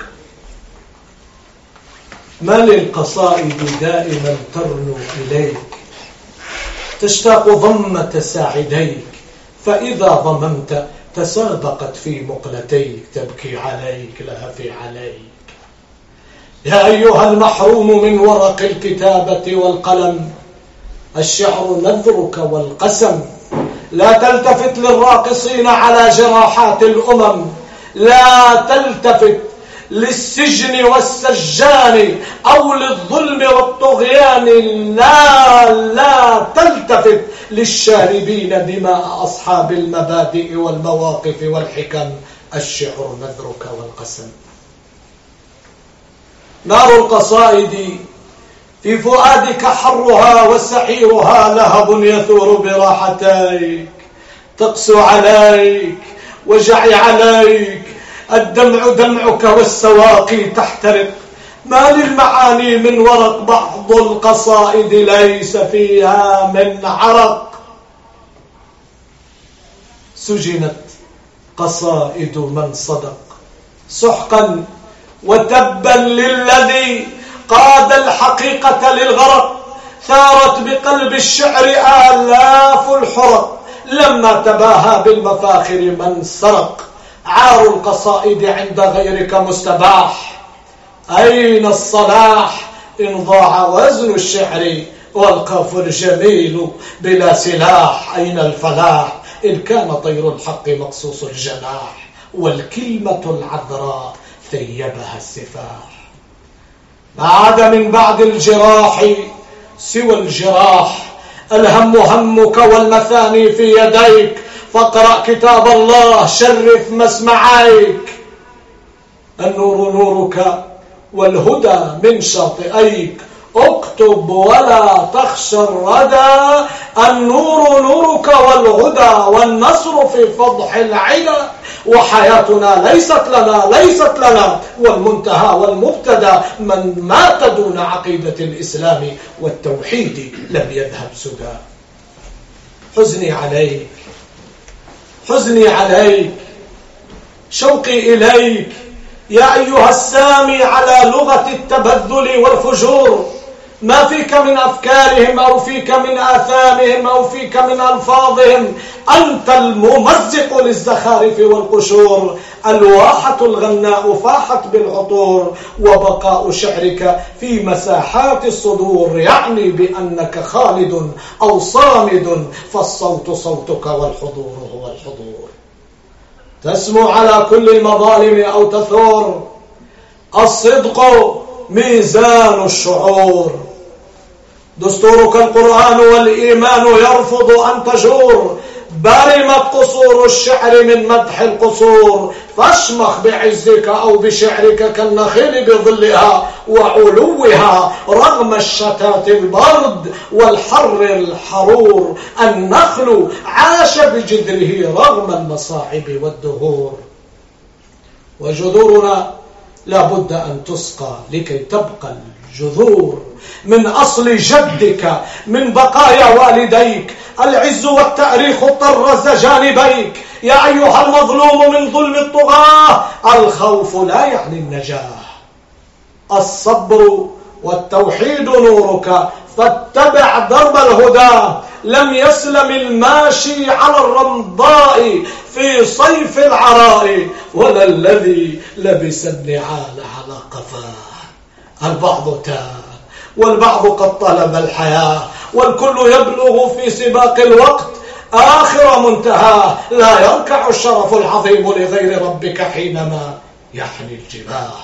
ما للقصائد دائما ترنو إليك، تشتاق ضمة ساعديك، فإذا ضممت تسابقت في مقلتيك، تبكي عليك لهفي عليك. يا أيها المحروم من ورق الكتابة والقلم، الشعر نذرك والقسم. لا تلتفت للراقصين على جراحات الأمم، لا تلتفت للسجن والسجان أو للظلم والطغيان، لا لا تلتفت للشاربين دماء أصحاب المبادئ والمواقف والحكم. الشعر نذرك والقسم. نار القصائد في فؤادك حرها، وسعيرها لهب يثور براحتيك، تقسو عليك وجعي عليك، الدمع دمعك والسواقي تحترق. ما للمعاني من ورق، بعض القصائد ليس فيها من عرق. سجنت قصائد من صدق، سحقا وتبا للذي قاد الحقيقة للغرق. ثارت بقلب الشعر آلاف الحرق، لما تباهى بالمفاخر من سرق. عار القصائد عند غيرك مستباح، أين الصلاح إن ضاع وزن الشعر والقاف الجميل بلا سلاح. أين الفلاح إن كان طير الحق مقصوص الجناح، والكلمة العذراء ثيبها السفاح. ما عاد من بعد الجراح سوى الجراح، الهم همك والمثاني في يديك، فاقرأ كتاب الله شرف مسمعيك. النور نورك والهدى من شاطئيك، اكتب ولا تخشى الردى. النور نورك والهدى والنصر في فضح العدا، وحياتنا ليست لنا ليست لنا والمنتهى والمبتدى من مات دون عقيدة الإسلام والتوحيد لم يذهب سدى. حزني عليك حزني عليك شوقي إليك، يا أيها السامي على لغة التبذل والفجور. ما فيك من أفكارهم أو فيك من آثامهم أو فيك من ألفاظهم، أنت الممزق للزخارف والقشور. الواحة الغناء فاحت بالعطور، وبقاء شعرك في مساحات الصدور يعني بأنك خالد أو صامد، فالصوت صوتك والحضور هو الحضور. تسمو على كل المظالم أو تثور، الصدق ميزان الشعور. دستورك القرآن والإيمان يرفض أن تجور، برمت قصور الشعر من مدح القصور. فاشمخ بعزك أو بشعرك كالنخيل بظلها وعلوها، رغم الشتات البرد والحر الحرور. النخل عاش بجذره رغم المصاعب والدهور. وجذورنا لا بد أن تسقى لكي تبقى الجذور من أصل جدك من بقايا والديك. العز والتأريخ طرز جانبيك، يا أيها المظلوم من ظلم الطغاة. الخوف لا يعني النجاة، الصبر والتوحيد نورك، فاتبع درب الهدى. لم يسلم الماشي على الرمضاء في صيف العراء، ولا الذي لبس النعال على قفاه. البعض تاه والبعض قد طلب الحياة، والكل يبلغ في سباق الوقت آخر منتهى. لا يركع الشرف العظيم لغير ربك حينما يحني الجباه.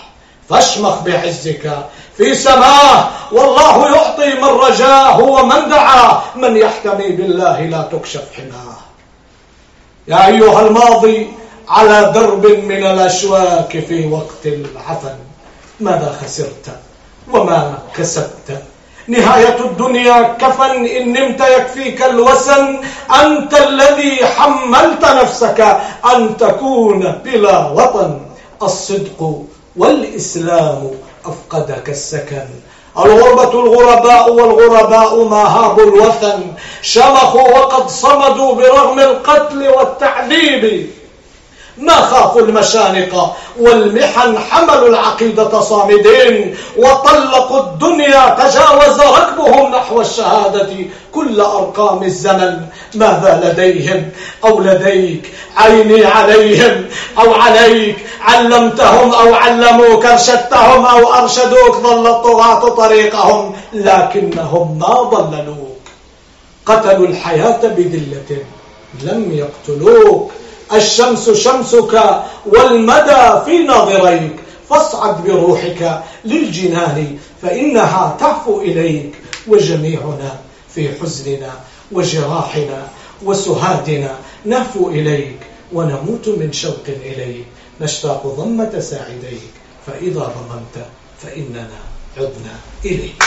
فاشمخ بعزك في سماه، والله يعطي من رجاه ومن دعاه، من يحتمي بالله لا تكشف حماه. يا أيها الماضي على درب من الأشواك في وقت العفن، ماذا خسرت وما كسبت؟ نهاية الدنيا كفن، إن نمت يكفيك الوسن. أنت الذي حملت نفسك أن تكون بلا وطن. الصدق والإسلام أفقدك السكن. الغربة الغرباء والغرباء ما هابوا الوثن. شمخوا وقد صمدوا برغم القتل والتعذيب. ما خافوا المشانق والمحن، حملوا العقيدة صامدين. وطلقوا الدنيا تجاوز ركبهم نحو الشهادة كل أرقام الزمن. ماذا لديهم أو لديك؟ عيني عليهم أو عليك. علمتهم أو علموك، ارشدتهم أو أرشدوك. ضل الطغاة طريقهم لكنهم ما ضللوك. قتلوا الحياة بذلة لم يقتلوك. الشمس شمسك والمدى في ناظريك. فاصعد بروحك للجنان فإنها تعفو إليك. وجميعنا في حزننا وجراحنا وسهادنا نهفو إليك، ونموت من شوق إليك. نشتاق ضمة ساعديك، فإذا ضممت فإننا عدنا إليك.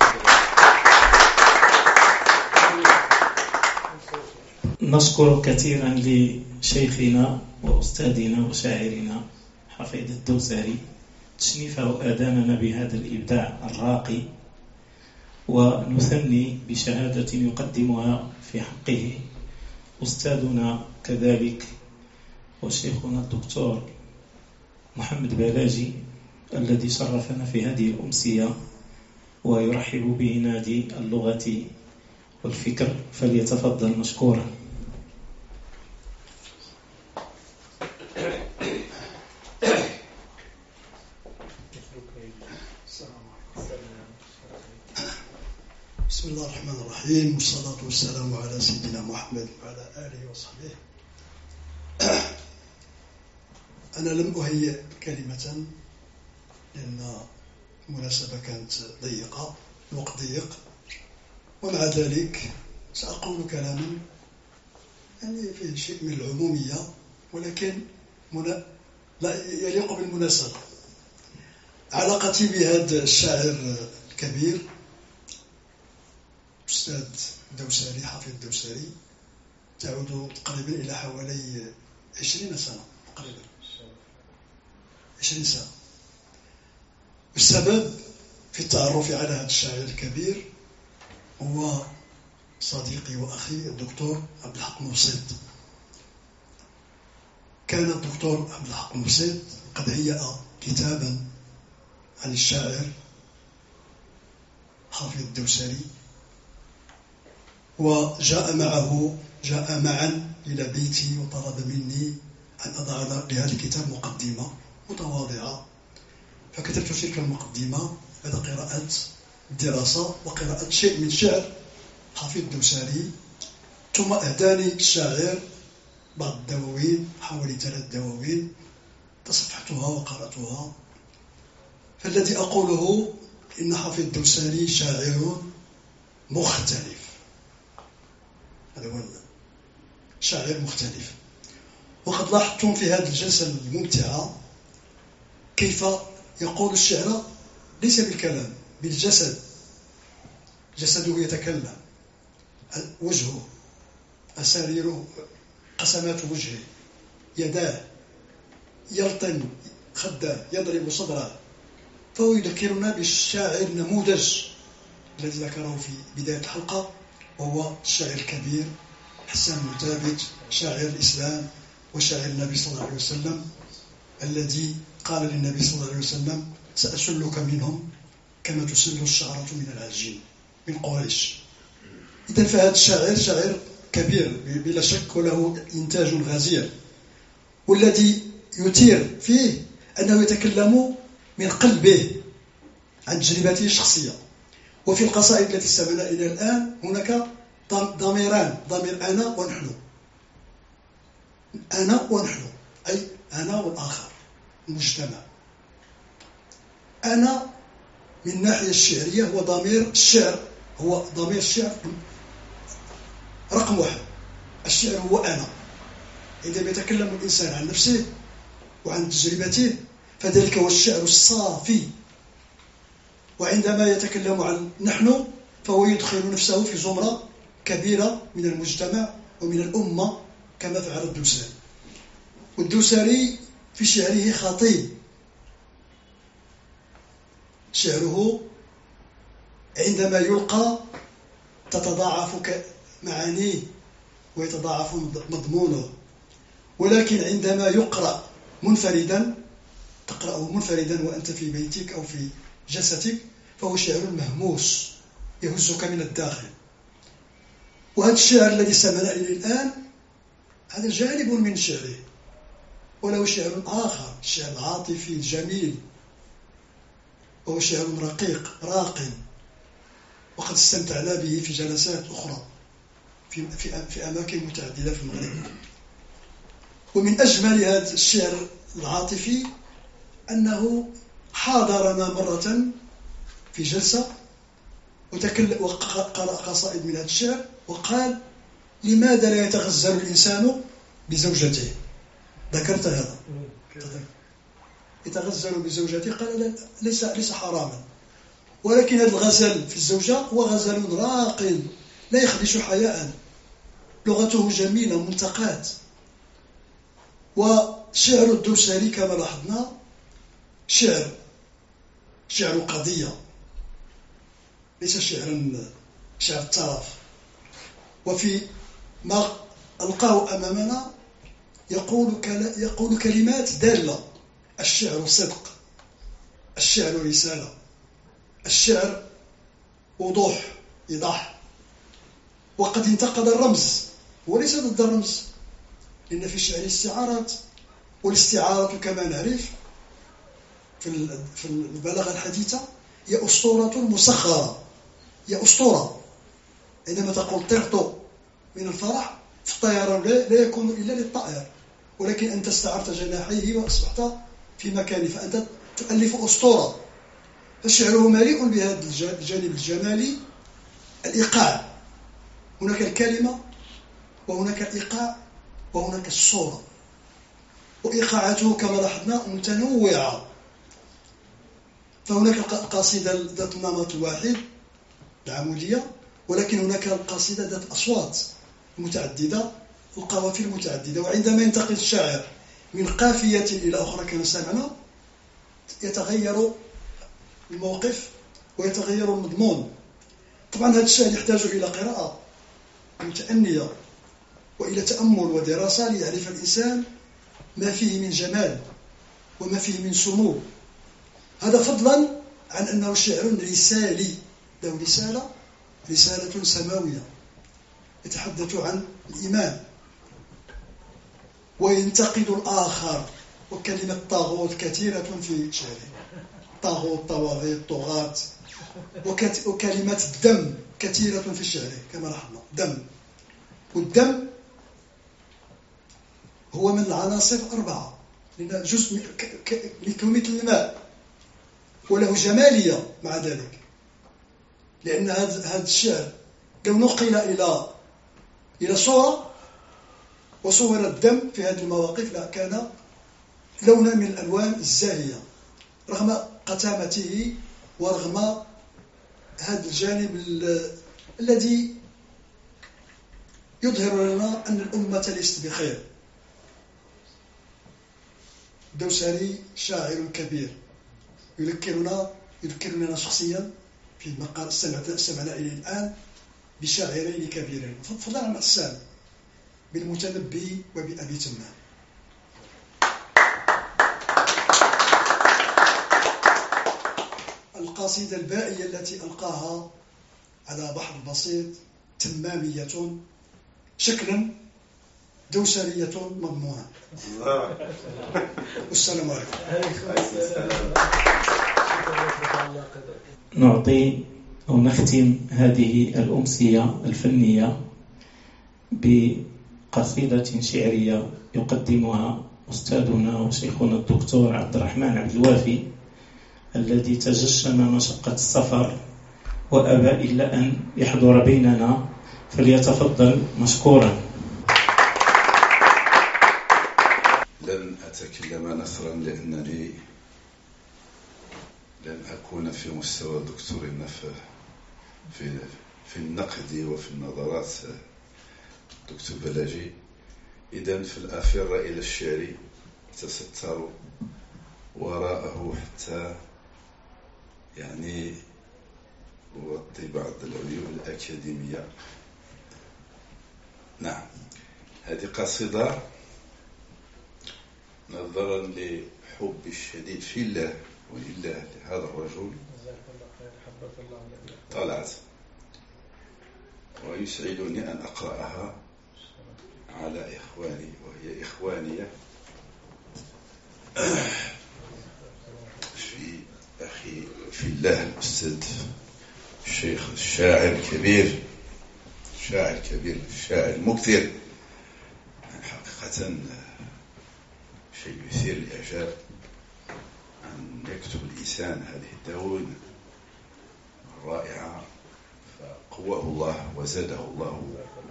نشكر كثيرا لشيخنا وأستاذنا وشاعرنا حفيظ الدوسري تشنيفه آذاننا بهذا الإبداع الراقي، ونثني بشهادة يقدمها في حقه أستاذنا كذلك وشيخنا الدكتور محمد بلاجي الذي شرفنا في هذه الأمسية ويرحب به نادي اللغة والفكر، فليتفضل مشكورا. بسم الله الرحمن الرحيم، والصلاة والسلام على سيدنا محمد وعلى آله وصحبه. أنا لم أهيئ كلمة لأن المناسبة كانت ضيقة، الوقت ضيق، ومع ذلك سأقول كلاما يعني فيه شيء من العمومية، ولكن منا... لا يليق بالمناسبة. علاقتي بهذا الشاعر الكبير أستاذ الدوسري حفيظ الدوسري تعود تقريبا إلى حوالي عشرين سنة، تقريبا عشرين سنة. السبب في التعرف على هذا الشاعر الكبير هو صديقي وأخي الدكتور عبد الحق مبسط. كان الدكتور عبد الحق مبسط قد هيأ كتابا عن الشاعر حفيظ الدوسري، وجاء معه جاء معا إلى بيتي وطلب مني أن أضع لهذا الكتاب مقدمة متواضعة، فكتبت تلك المقدمة بعد قراءة الدراسة وقراءة شيء من شعر حفيظ الدوسري. ثم أهداني الشاعر بعض الدواوين، حوالي ثلاث دواوين تصفحتها وقرأتها. فالذي أقوله إن حفيظ الدوسري شاعر مختلف، هذا هو شاعر مختلف. وقد لاحظتم في هذه الجلسة الممتعة كيف يقول الشعر ليس بالكلام، بالجسد. جسده يتكلم، وجهه، أساريره، قسمات وجهه، يداه، يلطم خده، يضرب صدره. فهو يذكرنا بالشاعر النموذج الذي ذكره في بداية الحلقة، وهو الشاعر الكبير حسان بن ثابت، شاعر الإسلام وشاعر النبي صلى الله عليه وسلم، الذي قال للنبي صلى الله عليه وسلم: سأسلك منهم كما تسل الشعرة من العجين، من قريش. إذن فهذا الشاعر شاعر كبير بلا شك، وله إنتاج غزير، والذي يثير فيه أنه يتكلم من قلبه عن تجربته الشخصية. وفي القصائد التي استمعنا إليها الآن هناك ضميران، ضمير أنا ونحن. أنا ونحن أي أنا والآخر، المجتمع. أنا من الناحية الشعرية هو ضمير الشعر، هو ضمير الشعر رقم واحد. الشعر هو أنا. عندما يتكلم الإنسان عن نفسه وعن تجربته فذلك هو الشعر الصافي، وعندما يتكلم عن نحن فهو يدخل نفسه في زمرة كبيرة من المجتمع ومن الأمة كما فعل الدوسري. والدوسري في شعره خطيب، شعره عندما يلقى تتضاعف معانيه ويتضاعف مضمونه، ولكن عندما يقرأ منفردا، تقرأه منفردا وأنت في بيتك أو في جلستك، فهو شعر مهموس يهزك من الداخل. وهذا الشعر الذي سمعنا إليه الآن هذا جانب من شعره، وله شعر آخر، الشعر العاطفي الجميل، وهو شعر رقيق راق، وقد استمتعنا به في جلسات أخرى في, في, في أماكن متعددة في المغرب. ومن أجمل هذا الشعر العاطفي أنه حاضرنا مرة في جلسة وتكلم وقرأ قصائد من هذا الشعر وقال: لماذا لا يتغزل الإنسان بزوجته؟ ذكرت هذا، يتغزل بزوجته، قال ليس ليس حراما، ولكن هذا الغزل في الزوجة هو غزل راق لا يخدش حياء، لغته جميلة منتقات. وشعر الدوسري كما لاحظنا شعر شعر قضية، ليس شعرا شعر الترف. وفي ما ألقاه أمامنا يقول يقول كلمات دالة: الشعر صدق، الشعر رسالة، الشعر وضوح إيضاح. وقد انتقد الرمز، وليس ضد الرمز، لأن في الشعر استعارات، والاستعارة كما نعرف في البلاغة الحديثة هي أسطورة مسخرة، هي أسطورة. عندما تقول طرت من الفرح في الطيران لا يكون إلا للطائر، ولكن أنت استعرت جناحيه وأصبحت في مكانه، فأنت تؤلف أسطورة. فشعره مليء بهذا الجانب الجمالي، الإيقاع. هناك الكلمة وهناك الإيقاع وهناك الصورة، وإيقاعاته كما لاحظنا متنوعة. فهناك القصيدة ذات النمط الواحد العمودية، ولكن هناك القصيدة ذات أصوات متعددة، القوافي المتعددة. وعندما ينتقل الشاعر من قافية إلى أخرى كما سمعنا يتغير الموقف ويتغير المضمون. طبعا هذا الشيء يحتاج إلى قراءة متأنية وإلى تأمل ودراسة ليعرف الإنسان ما فيه من جمال وما فيه من سمو. هذا فضلا عن أنه شعر رسالي، له رسالة رسالة سماوية، يتحدث عن الإيمان وينتقد الآخر. وكلمة طاغوت كثيرة في شعره، طاغوت، طواغيت، طغاة. وكلمة الدم كثيرة في شعره كما لاحظنا، دم. والدم هو من العناصر أربعة، لأن جزء كمثل الماء، وله جمالية مع ذلك، لأن هذا الشعر لو نقل إلى إلى صورة وصور الدم في هذه المواقف لكان لونا من الألوان الزاهية، رغم قتامته ورغم هذا الجانب الذي يظهر لنا أن الأمة ليست بخير. الدوسري شاعر كبير يذكرنا يذكرنا شخصيا في مقال سمعنا إليه الآن بشاعرين كبيرين، فضلا عن السام بالمتنبي وبأبي تمام. القصيدة البائية التي ألقاها على بحر بسيط تمامية شكلا، دوسرية مضمونة. والسلام عليكم. نعطي أو نختم هذه الأمسية الفنية بقصيدة شعرية يقدمها أستاذنا وشيخنا الدكتور عبد الرحمن عبد الوافي الذي تجشم مشقة السفر وأبى إلا أن يحضر بيننا، فليتفضل مشكورا. لن أتكلم نثرا لأنني لن أكون في مستوى دكتور النفع في في النقد وفي النظرات دكتور بلاجي. إذن فالأفر إلى الشعر تستر وراءه حتى يعني أغطي بعض العيوب الأكاديمية. نعم، هذه قصيدة نظرا لحب الشديد في الله ولله لهذا الرجل طلعت، ويسعدني أن أقرأها على إخواني وهي إخوانية في أخي في الله الأستاذ الشيخ الشاعر الكبير الشاعر الكبير الشاعر المكثر. حقيقة شيء يثير الإعجاب أن يكتب الإنسان هذه الدواوين الرائعة، فقواه الله وزاده الله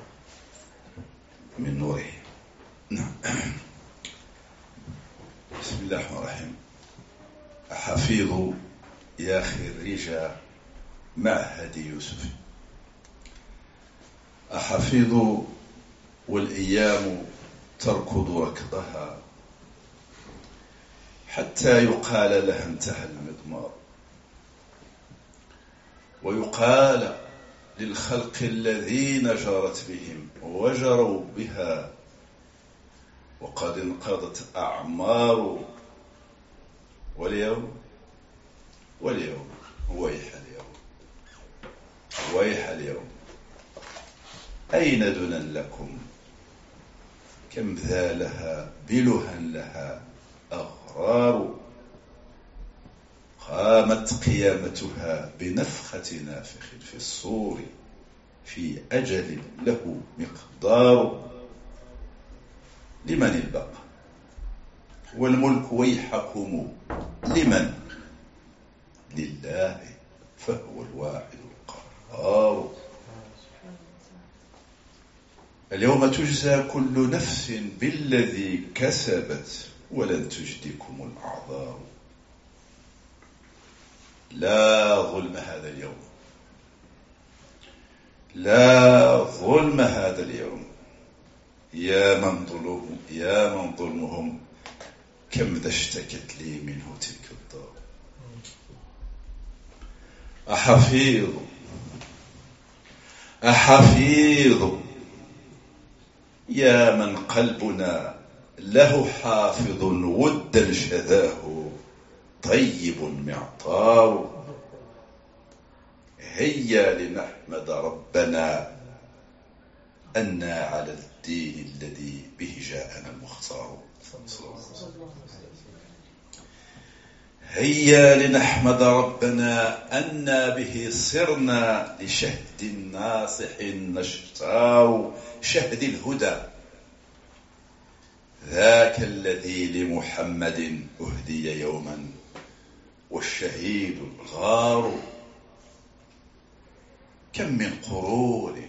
من نوره. نعم. بسم الله الرحمن الرحيم. أحفيظ يا خريج معهد يوسف، أحفيظ والأيام تركض ركضها حتى يقال لها انتهى المضمار، ويقال للخلق الذين جرت بهم وجروا بها وقد انقضت أعمار، واليوم واليوم ويح اليوم ويح اليوم أين دنا لكم كم ذا لها بلها لها أغرار، قامت قيامتها بنفخة نافخ في الصور في أجل له مقدار، لمن البقاء والملك ويحكم لمن؟ لله فهو الواحد القهار. اليوم تجزى كل نفس بالذي كسبت ولن تجدكم الأعذار، لا ظلم هذا اليوم، لا ظلم هذا اليوم، يا من ظلمهم يا من ظلمهم كم ذا اشتكت لي منه تلك الدار. أحفيظ أحفيظ يا من قلبنا له حافظ ودا شذاه طيب معطار، هيا لنحمد ربنا أنا على الدين الذي به جاءنا المختار. هيا لنحمد ربنا أنا به صرنا لشهد ناصح نشتار، شهد الهدى ذاك الذي لمحمد أهدي يوما والشهيد الغار. كم من قرون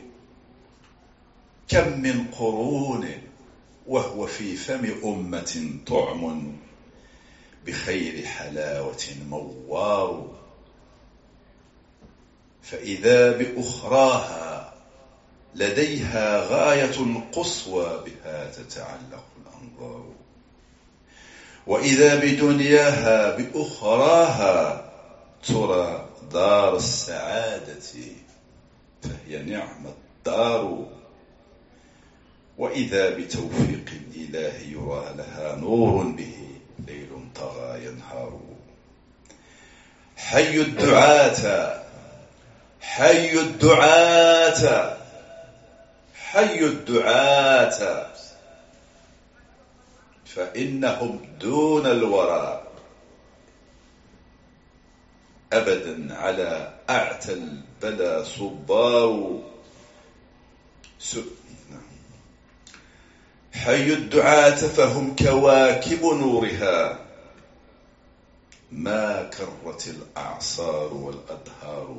كم من قرون وهو في فم أمة طعم بخير حلاوة موار، فإذا بأخراها لديها غاية القصوى بها تتعلق الأنظار، وإذا بدنياها بأخراها ترى دار السعادة فهي نعم الدار، وإذا بتوفيق الإله يرى لها نور به ليل طغى ينهار. حي الدعاة حي الدعاة حي الدعاة فإنهم دون الورى أبدا على أعتى البلا صبار. حي الدعاة فهم كواكب نورها ما كرت الأعصار والأدهار،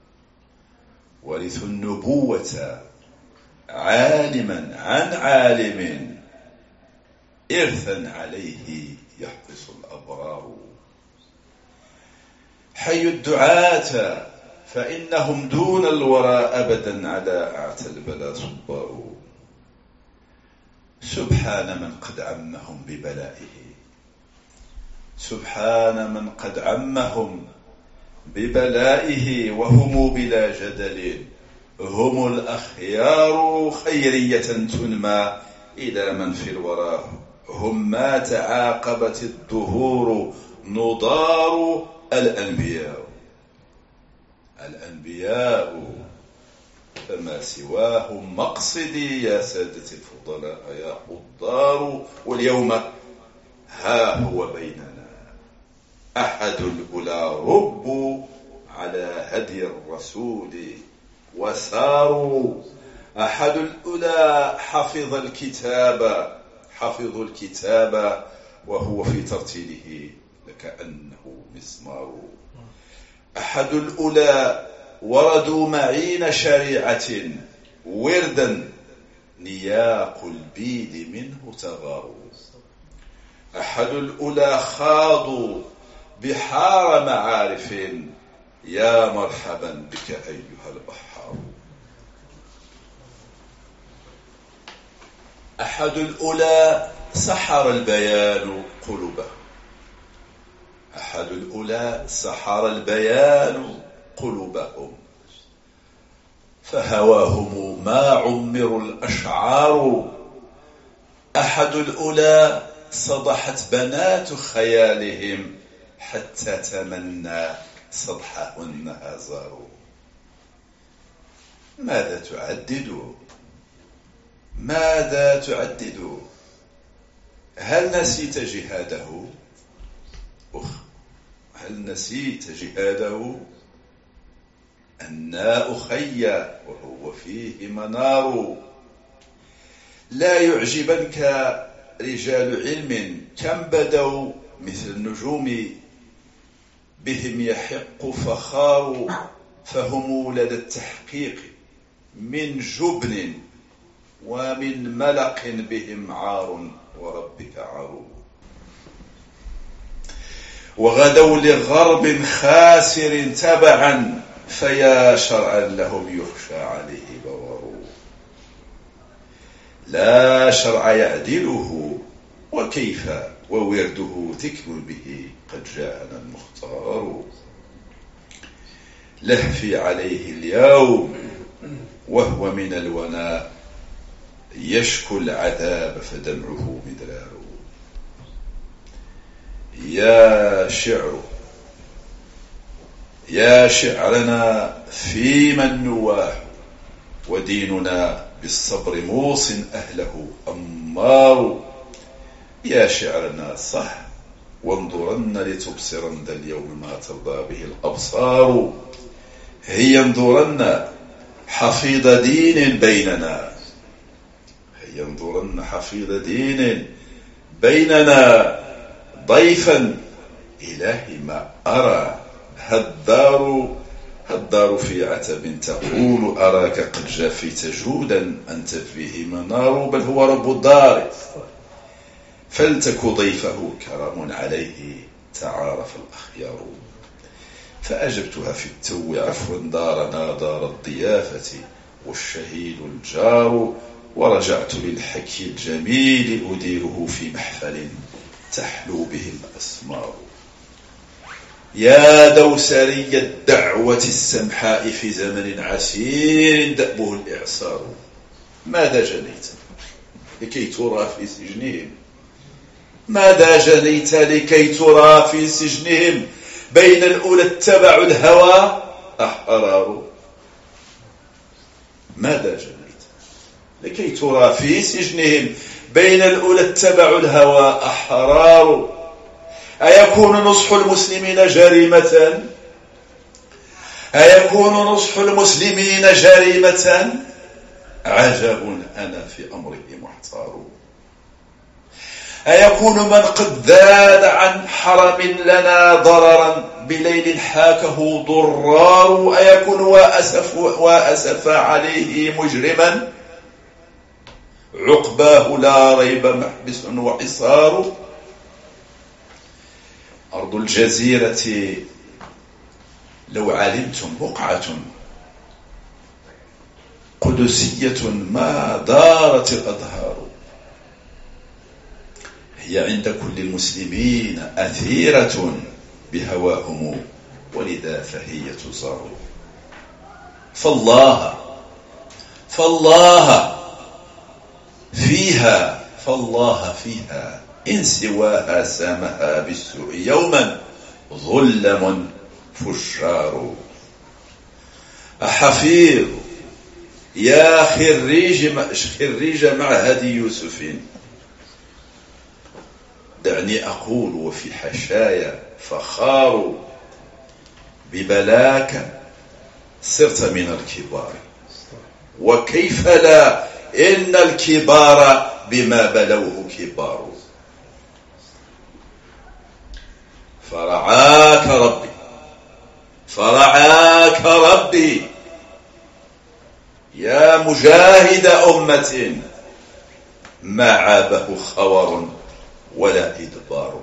ورثوا النبوة عالما عن عالم، إرثا عليه يحرص الأبرار. حيوا الدعاة فإنهم دون الورى أبدا على أعتى البلا صبار. سبحان من قد عمهم ببلائه، سبحان من قد عمهم ببلائه، وهم بلا جدل هم الأخيار. خيرية تنمى إلى من في الورى هم ما تعاقبت الدهور نضار. الأنبياء الأنبياء فما سواهم مقصدي يا سادة الفضلاء يا حضار. واليوم ها هو بيننا أحد الأولى ربوا على هدي الرسول وساروا. أحد الأولى حفظ الكتاب حفظ الكتاب وهو في ترتيله لكأنه مسمار. أحد الأولى وردوا معين شريعة وردا نياق البيد منه تغار. أحد الأولى خاضوا بحار معارف يا مرحبا بك أيها البحار. أحد الأولى سحر البيان قلوبه أحد الأولى سحر البيان قلوبهم، فهواهم ما عمر الأشعار. أحد الأولى صدحت بنات خيالهم حتى تمنى صدحهن هزار. ماذا تعدد ماذا تعدد هل نسيت جهاده؟ أخ هل نسيت جهاده؟ أنا أخي وهو فيه منار. لا يعجبنك رجال علم كم بدوا مثل النجوم بهم يحق فخار. فهم لدى التحقيق من جبن ومن ملق بهم عار وربك عار. وغدوا لغرب خاسر تبعا فيا شرعا لهم يخشى عليه بوار. لا شرع يعدله وكيف وورده تكمل به قد جاءنا المختار. لهفي عليه اليوم وهو من الوناء يشكو العذاب فدمعه مدرار. يا شعر يا شعرنا فيما النواح وديننا بالصبر موص أهله أمار. يا شعرنا صح وانظرن لتبصرن ذا اليوم ما ترضى به الأبصار. هيا انظرن حفيظ دين بيننا هيا انظرن حفيظ دين بيننا. ضيفا إلهي ما أرى هالدار هالدار في عتب تقول أراك قد جافيت جودا أنت فيه منار. بل هو رب الدار فلتك ضيفه كرم عليه تعارف الأخيار. فأجبتها في التو عفوا دارنا دار الضيافة والشهيد الجار. ورجعت للحكي الجميل أديره في محفل تحلو به الأسمار. يا دوسري الدعوة السمحاء في زمن عسير دأبه الإعصار. ماذا جنيت لكي ترى في سجنهم؟ ماذا جنيت لكي ترى في سجنهم؟ بين الأولى اتبعوا الهوى أحرار. ماذا جنيت لكي ترى في سجنهم؟ بين الأولى اتبعوا الهوى أحرار. أيكون نصح المسلمين جريمة؟ أيكون نصح المسلمين جريمة؟ عجب أنا في أمره محتار. أيكون من قد ذاد عن حرم لنا ضررا بليل حاكه ضرار أيكون وأسف, وأسف عليه مجرما عقباه لا ريب محبس وحصار. أرض الجزيرة لو علمتم بقعة قدسية ما دارت الأظهار، هي عند كل المسلمين أثيرة بهواهم ولذا فهي تزار. فالله فالله فيها فالله فيها إن سواها سامها بالسوء يوما ظلم فشار. أحفيظ يا خريج خريج معهد يوسف دعني أقول وفي حشايا فخار ببلاك صرت من الكبار وكيف لا إن الكبار بما بلوه كبار. فرعاك ربي فرعاك ربي يا مجاهد أمة ما عابه خور ولا إدبار.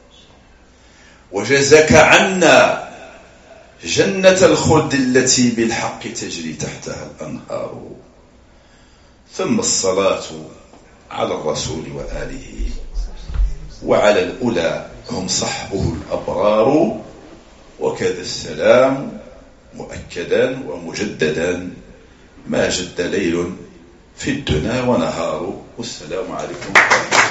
وجزاك عنا جنة الخلد التي بالحق تجري تحتها الأنهار. ثم الصلاة على الرسول وآله وعلى الأولى هم صحبه الأبرار، وكذا السلام مؤكدا ومجددا ما جد ليل في الدنا ونهار. والسلام عليكم ورحمة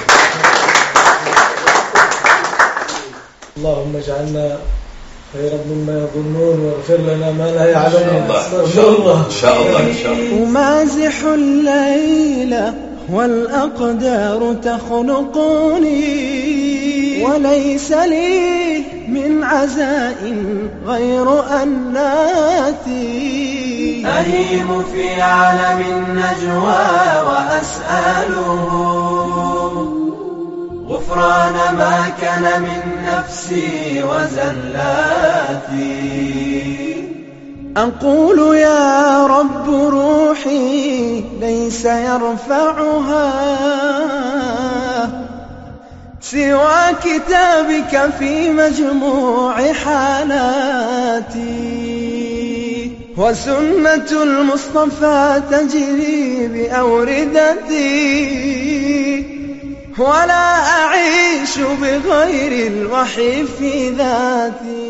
الله. اللهم اجعلنا خيرا مما يظنون واغفر لنا ما لا يعلمون. الله إن شاء الله إن شاء الله. أمازح الليل والأقدار تخنقني وليس لي من عزاء غير أناتي أهيم في عالم النجوى وأسأله غفران ما كان من نفسي وزلاتي. أقول يا رب روحي ليس يرفعها سوى كتابك في مجموع حالاتي وسنة المصطفى تجري بأوردتي ولا أعيش بغير الوحي في ذاتي.